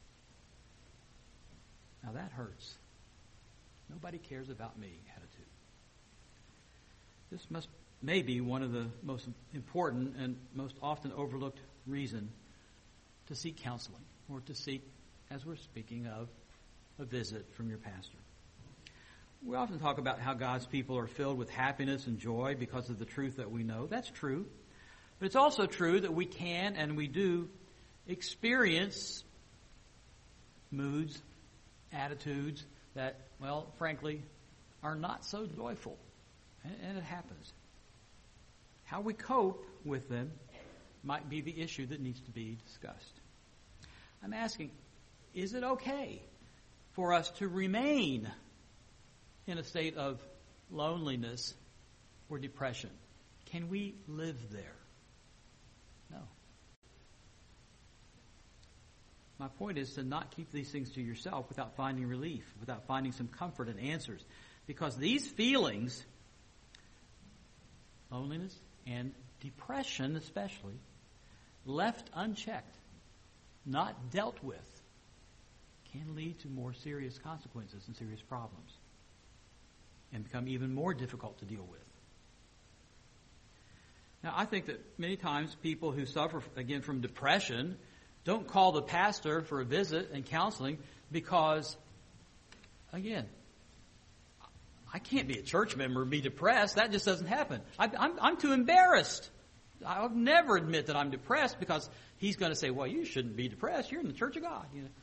Now that hurts. Nobody cares about me attitude. This must may be one of the most important and most often overlooked reason to seek counseling or to seek, as we're speaking of, a visit from your pastor. We often talk about how God's people are filled with happiness and joy because of the truth that we know. That's true. But it's also true that we can and we do experience moods, attitudes that, well, frankly, are not so joyful. And, and it happens. How we cope with them might be the issue that needs to be discussed. I'm asking, is it okay for us to remain in a state of loneliness or depression? Can we live there? No. My point is to not keep these things to yourself without finding relief, without finding some comfort and answers. Because these feelings, loneliness and depression especially, left unchecked, not dealt with, can lead to more serious consequences and serious problems and become even more difficult to deal with. Now, I think that many times people who suffer, again, from depression don't call the pastor for a visit and counseling because, again, I can't be a church member and be depressed. That just doesn't happen. I, I'm, I'm too embarrassed. I'll never admit that I'm depressed because he's going to say, well, you shouldn't be depressed. You're in the church of God. You know.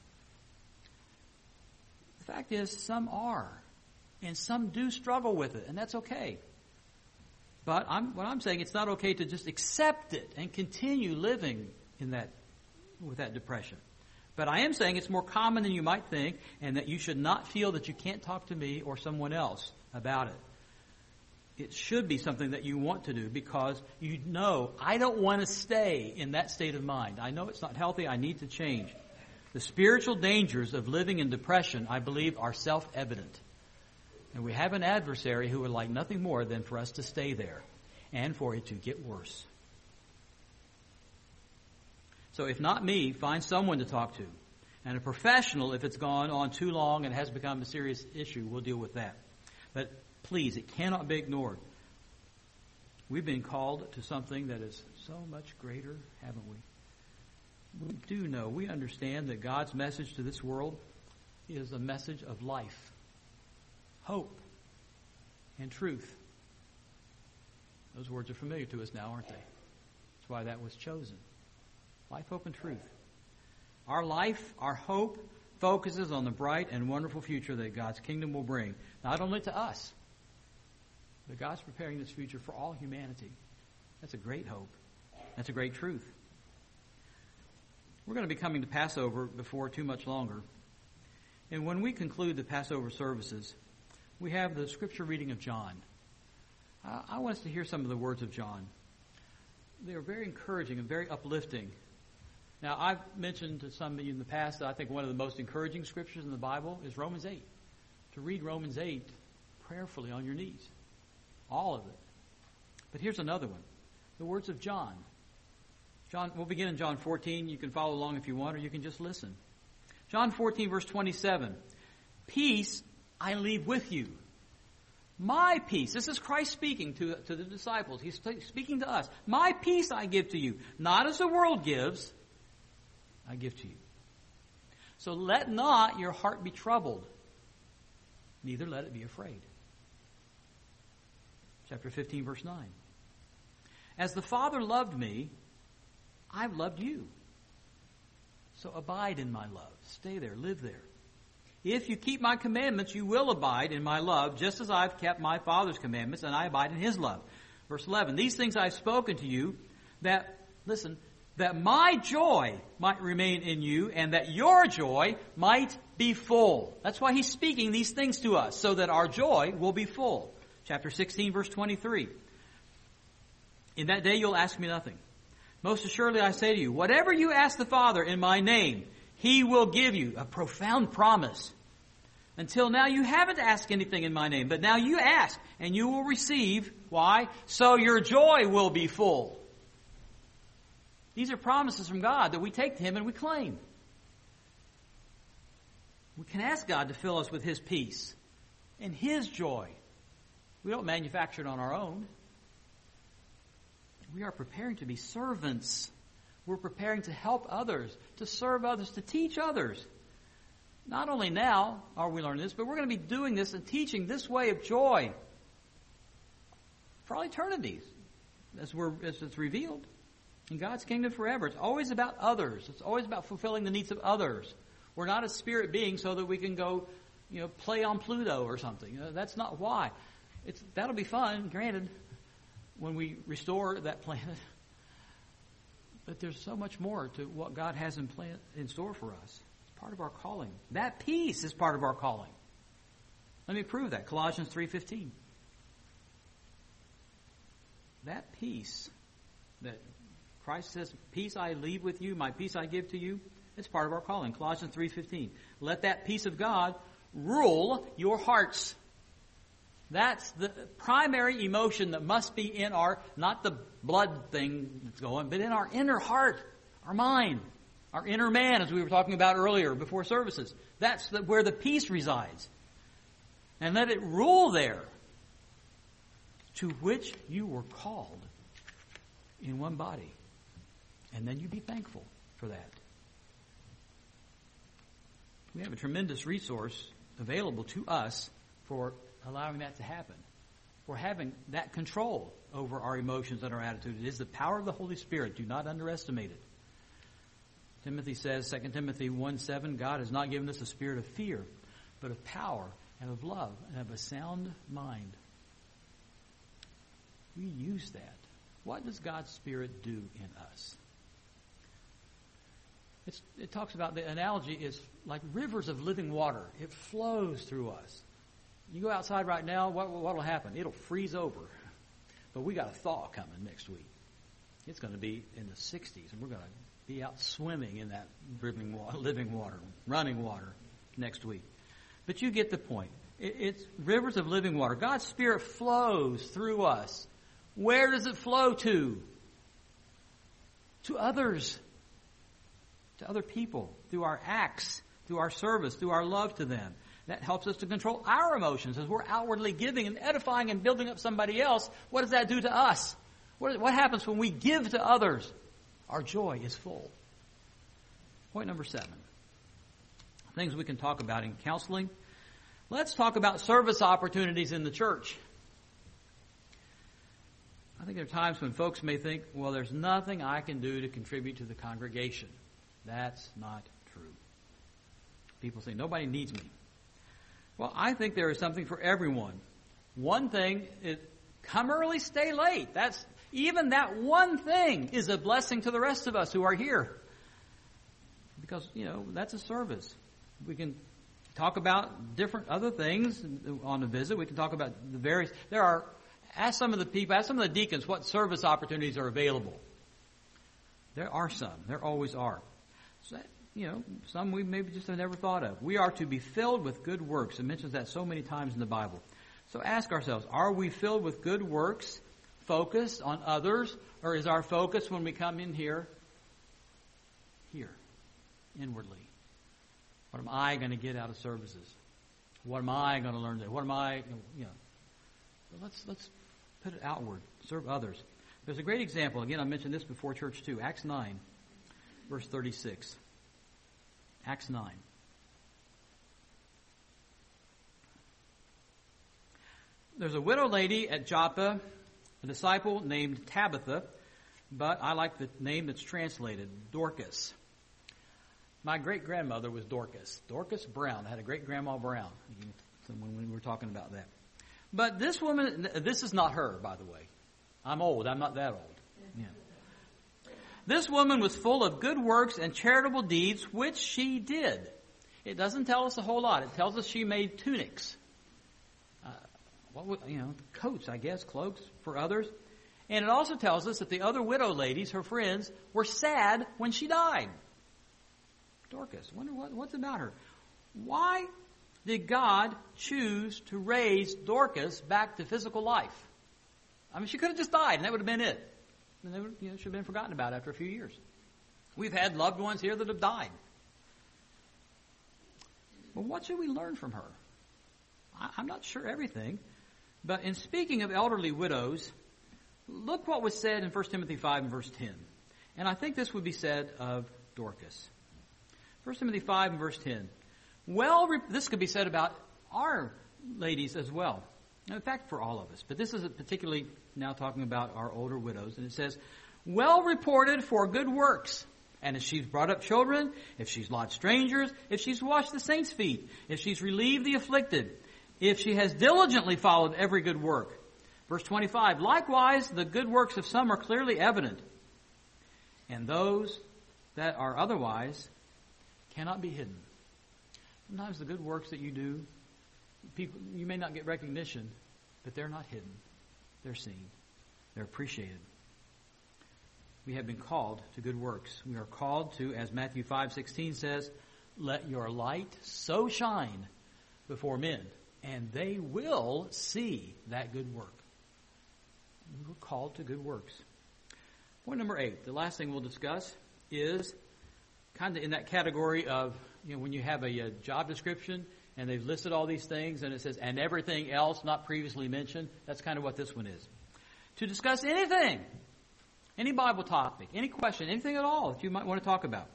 The fact is, some are. And some do struggle with it, and that's okay. But I'm, what I'm saying, it's not okay to just accept it and continue living in that with that depression. But I am saying it's more common than you might think, and that you should not feel that you can't talk to me or someone else about it. It should be something that you want to do because you know, I don't want to stay in that state of mind. I know it's not healthy. I need to change. The spiritual dangers of living in depression, I believe, are self-evident. And we have an adversary who would like nothing more than for us to stay there and for it to get worse. So if not me, find someone to talk to. And a professional, if it's gone on too long and has become a serious issue, we'll deal with that. But please, it cannot be ignored. We've been called to something that is so much greater, haven't we? We do know, we understand that God's message to this world is a message of life, hope, and truth. Those words are familiar to us now, aren't they? That's why that was chosen. Life, hope, and truth. Our life, our hope, focuses on the bright and wonderful future that God's kingdom will bring, not only to us, but God's preparing this future for all humanity. That's a great hope. That's a great truth. We're going to be coming to Passover before too much longer. And when we conclude the Passover services, we have the scripture reading of John. I, I want us to hear some of the words of John. They are very encouraging and very uplifting. Now, I've mentioned to some of you in the past that I think one of the most encouraging scriptures in the Bible is Romans eight. To read Romans eight prayerfully on your knees. All of it. But here's another one. The words of John. John, we'll begin in John fourteen. You can follow along if you want, or you can just listen. John fourteen, verse twenty-seven. Peace I leave with you. My peace. This is Christ speaking to, to the disciples. He's speaking to us. My peace I give to you. Not as the world gives, I give to you. So let not your heart be troubled, neither let it be afraid. Chapter fifteen, verse nine. As the Father loved me, I've loved you. So abide in my love. Stay there. Live there. If you keep my commandments, you will abide in my love, just as I've kept my Father's commandments, and I abide in his love. Verse eleven. These things I've spoken to you, that, listen, that my joy might remain in you, and that your joy might be full. That's why he's speaking these things to us, so that our joy will be full. Chapter sixteen, verse twenty-three. In that day you'll ask me nothing. Most assuredly I say to you, whatever you ask the Father in my name, he will give you. A profound promise. Until now you haven't asked anything in my name, but now you ask, and you will receive. Why? So your joy will be full. These are promises from God that we take to him and we claim. We can ask God to fill us with his peace and his joy. We don't manufacture it on our own. We are preparing to be servants. We're preparing to help others, to serve others, to teach others. Not only now are we learning this, but we're going to be doing this and teaching this way of joy for all eternity, as, we're, as it's revealed in God's kingdom forever. It's always about others. It's always about fulfilling the needs of others. We're not a spirit being so that we can go, you know, play on Pluto or something. You know, that's not why. It's that'll be fun, granted, when we restore that planet. But there's so much more to what God has in plan, in store for us. It's part of our calling. That peace is part of our calling. Let me prove that. Colossians three fifteen. That peace that Christ says, peace I leave with you, my peace I give to you, it's part of our calling. Colossians three fifteen. Let that peace of God rule your hearts. That's the primary emotion that must be in our, not the blood thing that's going, but in our inner heart, our mind, our inner man, as we were talking about earlier before services. That's the, where the peace resides. And let it rule there, to which you were called in one body. And then you be thankful for that. We have a tremendous resource available to us for allowing that to happen. For having that control over our emotions and our attitude. It is the power of the Holy Spirit. Do not underestimate it. Timothy says, Second Timothy one seven, God has not given us a spirit of fear, but of power and of love and of a sound mind. We use that. What does God's Spirit do in us? It's, it talks about, the analogy is like rivers of living water. It flows through us. You go outside right now, what will happen? It'll freeze over. But we got a thaw coming next week. It's going to be in the sixties, and we're going to be out swimming in that living water, living water, running water next week. But you get the point. It, it's rivers of living water. God's Spirit flows through us. Where does it flow to? To others. To other people. Through our acts, through our service, through our love to them. That helps us to control our emotions as we're outwardly giving and edifying and building up somebody else. What does that do to us? What, what happens when we give to others? Our joy is full. Point number seven. Things we can talk about in counseling. Let's talk about service opportunities in the church. I think there are times when folks may think, well, there's nothing I can do to contribute to the congregation. That's not true. People say, nobody needs me. Well, I think there is something for everyone. One thing is, come early, stay late. That's, even that one thing is a blessing to the rest of us who are here. Because, you know, that's a service. We can talk about different other things on a visit. We can talk about the various, there are, ask some of the people, ask some of the deacons what service opportunities are available. There are some. There always are. So that, you know, some we maybe just have never thought of. We are to be filled with good works. It mentions that so many times in the Bible. So ask ourselves, are we filled with good works, focused on others, or is our focus when we come in here, here, inwardly? What am I going to get out of services? What am I going to learn today? What am I, you know? But let's, let's put it outward, serve others. There's a great example. Again, I mentioned this before church too. Acts nine, verse thirty-six. Acts nine. there's a widow lady at Joppa, a disciple named Tabitha, but I like the name that's translated, Dorcas. My great-grandmother was Dorcas. Dorcas Brown. I had a great-grandma Brown when we were talking about that. But this woman, this is not her, by the way. I'm old. I'm not that old. Yeah. This woman was full of good works and charitable deeds, which she did. It doesn't tell us a whole lot. It tells us she made tunics. Uh, what would, you know, coats, I guess, cloaks for others. And it also tells us that the other widow ladies, her friends, were sad when she died. Dorcas, wonder what, what's about her. Why did God choose to raise Dorcas back to physical life? I mean, she could have just died, and that would have been it. And they would, you know, should have been forgotten about after a few years. We've had loved ones here that have died. Well, what should we learn from her? I, I'm not sure everything, but in speaking of elderly widows, look what was said in First Timothy five and verse ten. And I think this would be said of Dorcas. First Timothy five and verse ten. Well, this could be said about our ladies as well. In fact, for all of us. But this is particularly now talking about our older widows. And it says, well reported for good works. And if she's brought up children, if she's lodged strangers, if she's washed the saints' feet, if she's relieved the afflicted, if she has diligently followed every good work. Verse twenty-five, likewise, the good works of some are clearly evident, and those that are otherwise cannot be hidden. Sometimes the good works that you do, people, you may not get recognition, but they're not hidden. They're seen. They're appreciated. We have been called to good works. We are called to, as Matthew five sixteen says, let your light so shine before men, and they will see that good work. We were called to good works. Point number eight, the last thing we'll discuss is kind of in that category of, you know, when you have a, a job description and they've listed all these things and it says, and everything else not previously mentioned, that's kind of what this one is. To discuss anything, any Bible topic, any question, anything at all that you might want to talk about.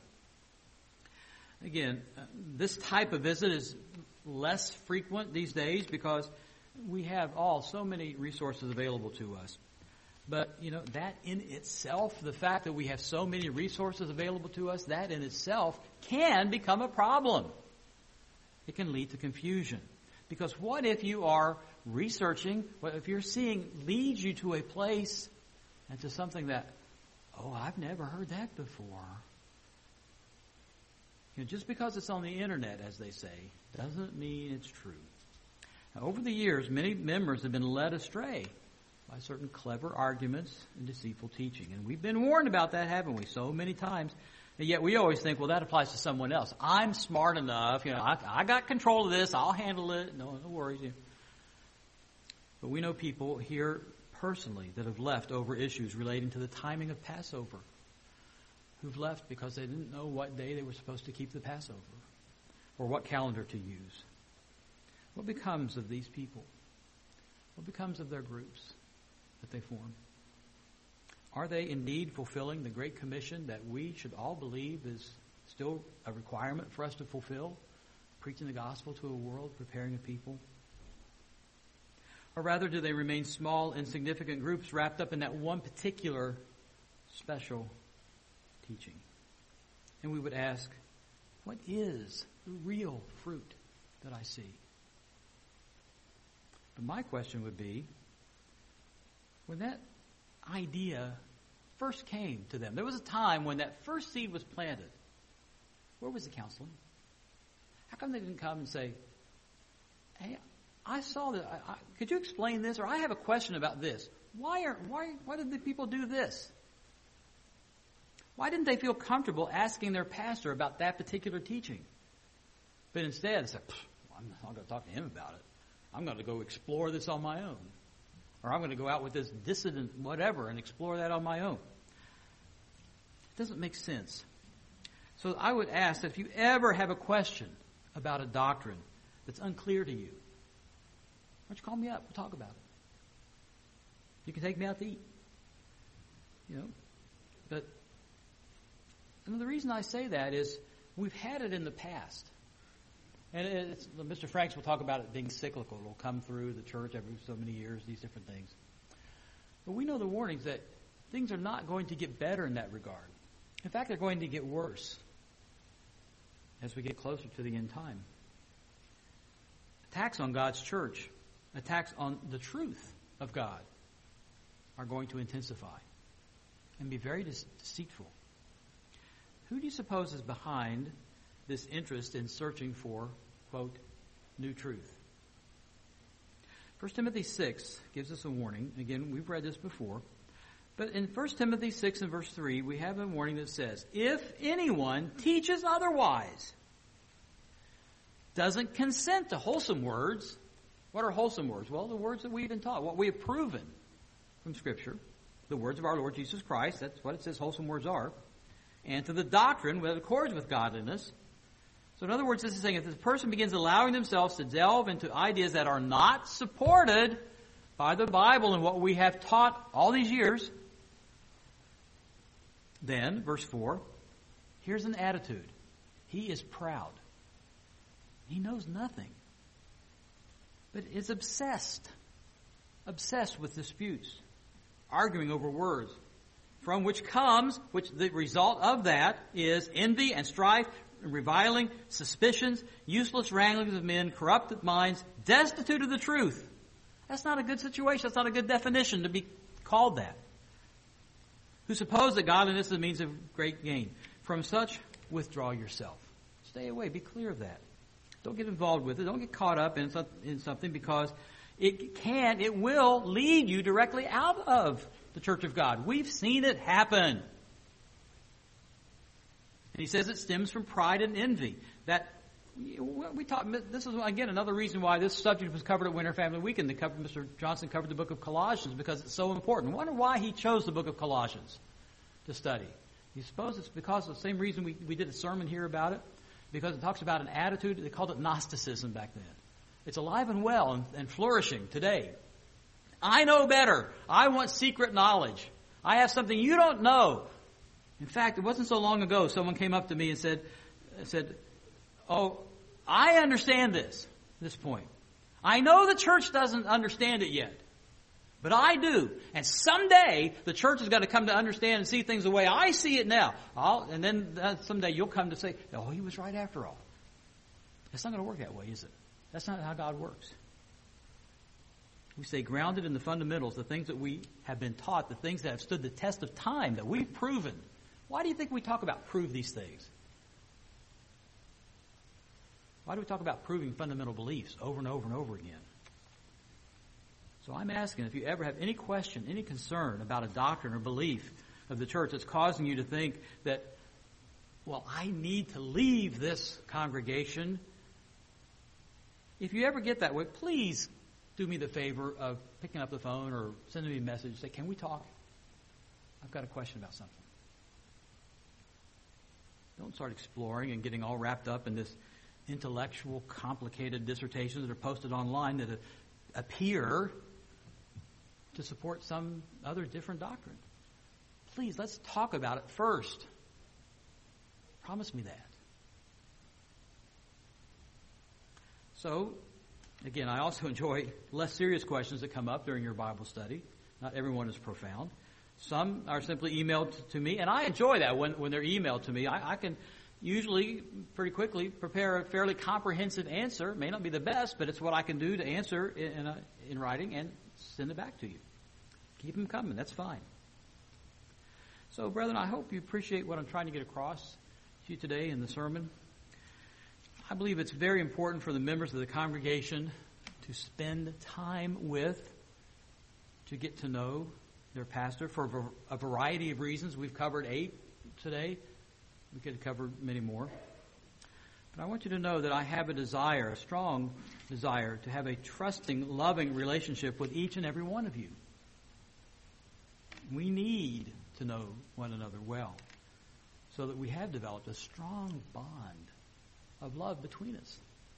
Again, uh, this type of visit is less frequent these days because we have all so many resources available to us. But, you know, that in itself, the fact that we have so many resources available to us, that in itself can become a problem. It can lead to confusion. Because what if you are researching, what if you're seeing leads you to a place and to something that, oh, I've never heard that before. You know, just because it's on the internet, as they say, doesn't mean it's true. Now, over the years, many members have been led astray by certain clever arguments and deceitful teaching. And we've been warned about that, haven't we, so many times. And yet we always think, well, that applies to someone else. I'm smart enough. You know, I, I got control of this. I'll handle it. No, no worries. But we know people here personally that have left over issues relating to the timing of Passover, who've left because they didn't know what day they were supposed to keep the Passover or what calendar to use. What becomes of these people? What becomes of their groups that they form? Are they indeed fulfilling the Great Commission that we should all believe is still a requirement for us to fulfill? Preaching the gospel to a world, preparing a people? Or rather, do they remain small, insignificant groups wrapped up in that one particular special teaching? And we would ask, what is the real fruit that I see? But my question would be, when that idea first came to them, there was a time when that first seed was planted. Where was the counseling? How come they didn't come and say, hey, I saw that. I, I, could you explain this? Or I have a question about this. Why are why why did the people do this? Why didn't they feel comfortable asking their pastor about that particular teaching? But instead, they said, well, I'm not going to talk to him about it. I'm going to go explore this on my own. Or I'm going to go out with this dissident whatever and explore that on my own. It doesn't make sense. So I would ask that if you ever have a question about a doctrine that's unclear to you, why don't you call me up? We'll talk about it. You can take me out to eat. You know, but and the reason I say that is we've had it in the past And it's, Mister Franks will talk about it being cyclical. It will come through the church every so many years, these different things. But we know the warnings that things are not going to get better in that regard. In fact, they're going to get worse as we get closer to the end time. Attacks on God's church, attacks on the truth of God are going to intensify and be very deceitful. Who do you suppose is behind this interest in searching for, quote, new truth? First Timothy six gives us a warning. Again, we've read this before. But in First Timothy six and verse three, we have a warning that says, if anyone teaches otherwise, doesn't consent to wholesome words. What are wholesome words? Well, the words that we've been taught, what we have proven from Scripture, the words of our Lord Jesus Christ, that's what it says wholesome words are, and to the doctrine that accords with godliness. So in other words, this is saying if this person begins allowing themselves to delve into ideas that are not supported by the Bible and what we have taught all these years, then, verse four, here's an attitude. He is proud. He knows nothing, but is obsessed, obsessed with disputes, arguing over words, from which comes, which the result of that is envy and strife, reviling, suspicions, useless wranglings of men, corrupted minds, destitute of the truth. That's not a good situation. That's not a good definition to be called that. Who suppose that godliness is a means of great gain. From such, withdraw yourself. Stay away. Be clear of that. Don't get involved with it. Don't get caught up in something because it can, it will lead you directly out of the church of God. We've seen it happen. And he says it stems from pride and envy. That we talk. This is again another reason why this subject was covered at Winter Family Weekend. The cover, Mister Johnson covered the book of Colossians because it's so important. I wonder why he chose the book of Colossians to study. You suppose it's because of the same reason we, we did a sermon here about it? Because it talks about an attitude. They called it Gnosticism back then. It's alive and well and, and flourishing today. I know better. I want secret knowledge. I have something you don't know. In fact, it wasn't so long ago someone came up to me and said, said, oh, I understand this, this point. I know the church doesn't understand it yet, but I do. And someday the church is going to come to understand and see things the way I see it now. I'll, and then uh, someday you'll come to say, oh, he was right after all. It's not going to work that way, is it? That's not how God works. We stay grounded in the fundamentals, the things that we have been taught, the things that have stood the test of time, that we've proven. Why do you think we talk about prove these things? Why do we talk about proving fundamental beliefs over and over and over again? So I'm asking if you ever have any question, any concern about a doctrine or belief of the church that's causing you to think that, well, I need to leave this congregation. If you ever get that way, please do me the favor of picking up the phone or sending me a message. Say, can we talk? I've got a question about something. Don't start exploring and getting all wrapped up in this intellectual, complicated dissertations that are posted online that appear to support some other different doctrine. Please, let's talk about it first. Promise me that. So, again, I also enjoy less serious questions that come up during your Bible study. Not everyone is profound. Some are simply emailed to me, and I enjoy that when, when they're emailed to me. I, I can usually pretty quickly prepare a fairly comprehensive answer. It may not be the best, but it's what I can do to answer in, in, a, in writing and send it back to you. Keep them coming. That's fine. So, brethren, I hope you appreciate what I'm trying to get across to you today in the sermon. I believe it's very important for the members of the congregation to spend time with, to get to know their pastor for a variety of reasons. We've covered eight today. We could cover many more. But I want you to know that I have a desire, a strong desire, to have a trusting, loving relationship with each and every one of you. We need to know one another well so that we have developed a strong bond of love between us.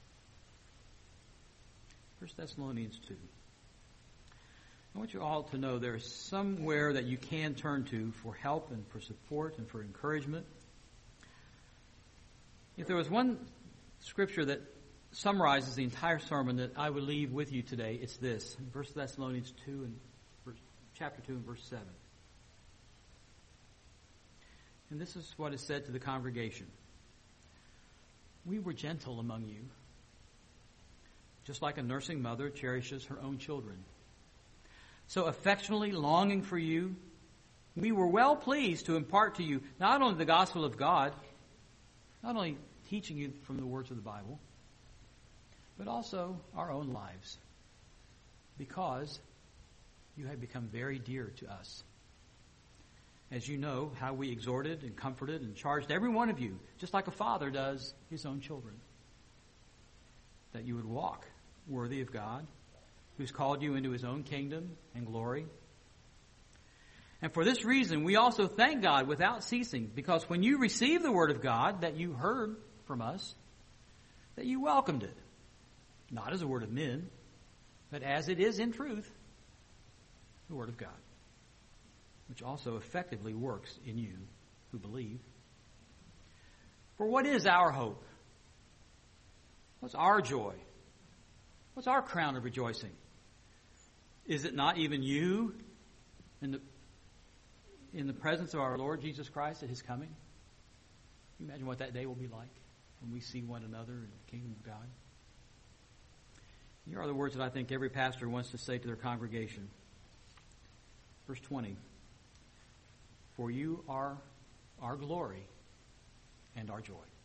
First Thessalonians two. I want you all to know there is somewhere that you can turn to for help and for support and for encouragement. If there was one scripture that summarizes the entire sermon that I would leave with you today. It's this, in First Thessalonians two and verse, chapter two and verse seven. And this is what is said to the congregation. We were gentle among you, just like a nursing mother cherishes her own children. So affectionately longing for you, we were well pleased to impart to you not only the gospel of God, not only teaching you from the words of the Bible, but also our own lives, because you have become very dear to us. As you know, how we exhorted and comforted and charged every one of you, just like a father does his own children, that you would walk worthy of God, who's called you into his own kingdom and glory. And for this reason, we also thank God without ceasing, because when you received the word of God that you heard from us, that you welcomed it, not as a word of men, but as it is in truth, the word of God, which also effectively works in you who believe. For what is our hope? What's our joy? What's our crown of rejoicing? Is it not even you in the in the presence of our Lord Jesus Christ at his coming? Can you imagine what that day will be like when we see one another in the kingdom of God? Here are the words that I think every pastor wants to say to their congregation. Verse twenty. For you are our glory and our joy.